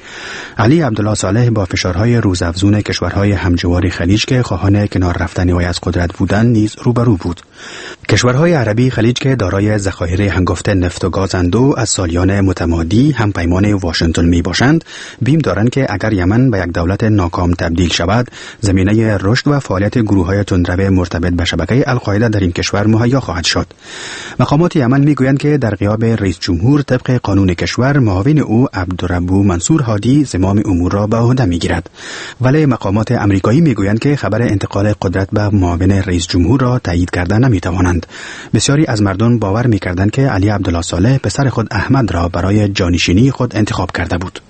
علی عبدالله صالح با فشارهای روزافزون کشورهای همجوار خلیج که خواهان کنار رفتن وی از قدرت بودند نیز روبرو بود. کشورهای عربی خلیج که دارای ذخایر هنگفت نفت و گازند و از سالیان متمادی هم پیمان واشنگتن می باشند، بیم دارند که اگر یمن به یک دولت ناکام تبدیل شود، زمینه رشد و فعالیت گروه‌های تندرو مرتبط به شبکه القاعده در این کشور مهیا خواهد شد. مقامات یمن میگویند که در غیاب رئیس جمهور طبق قانون کشور، معاون او عبدالربو منصور هادی زمام امور را به عهده میگیرد. ولی مقامات امریکایی میگویند که خبر انتقال قدرت به معاون رئیس جمهور را تایید کردن نمیتوانند. بسیاری از مردم باور میکردند که علی عبدالله صالح پسر خود احمد را برای جانشینی خود انتخاب کرده بود.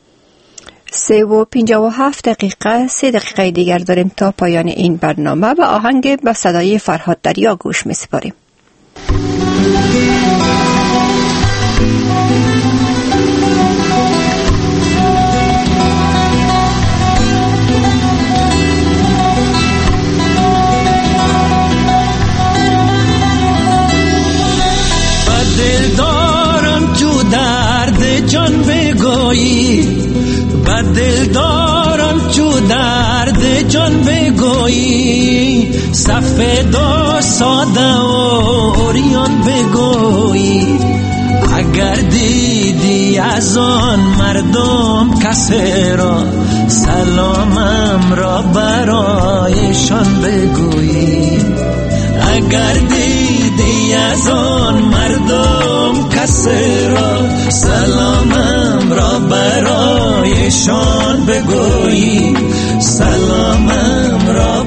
3:57 3 دقیقه دیگر داریم تا پایان این برنامه. به آهنگ به صدای فرهاد دریا گوش می‌سپاریم. جان بگویی بد دل دارم چو درد جان بگویی سفید و ساده و اوریان بگویی اگر دیدی از آن مردم کسی را سلامم را برایشان بگویی اگر دیدی از آن مردم کسی را سلامم را برایشان بگویی سلامم را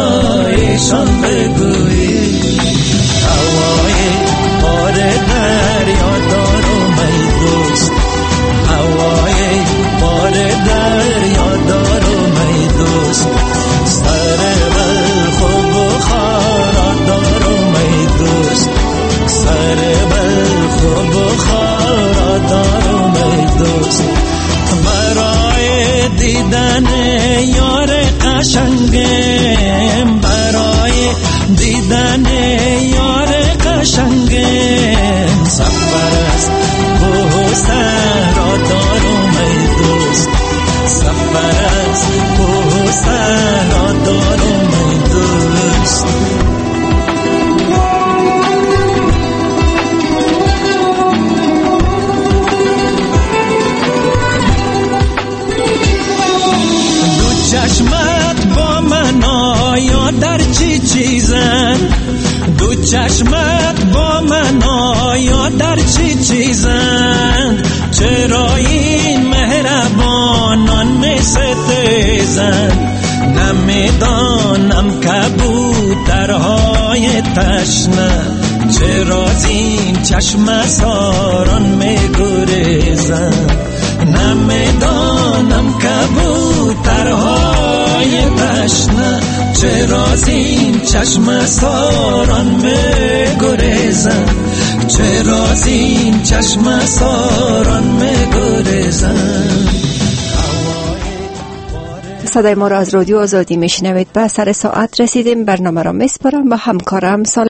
برایشان بگویی هوای آرده دیدن یار قشنگم، برای دیدن یار قشنگم. سفر است کوه صحرا دارم ای دوست، سفر است کوه صحرا دارم ای دوست. چشمت با من آیا در چی چیزن، دو چشمت با من آیا در چی چیزن، چرا این مهربانان می ستیزن، نمیدانم کبوترهای تشنه چرا این چشم ساران می گریزن، نمیدانم کبوترهای تشنه چرا این چشم ساران می گریزن، چرا این چشم ساران می گریزن. صدای ما را از رادیو آزادی میشنوید. به سر ساعت رسیدیم. برنامه را میسپارم با همکارم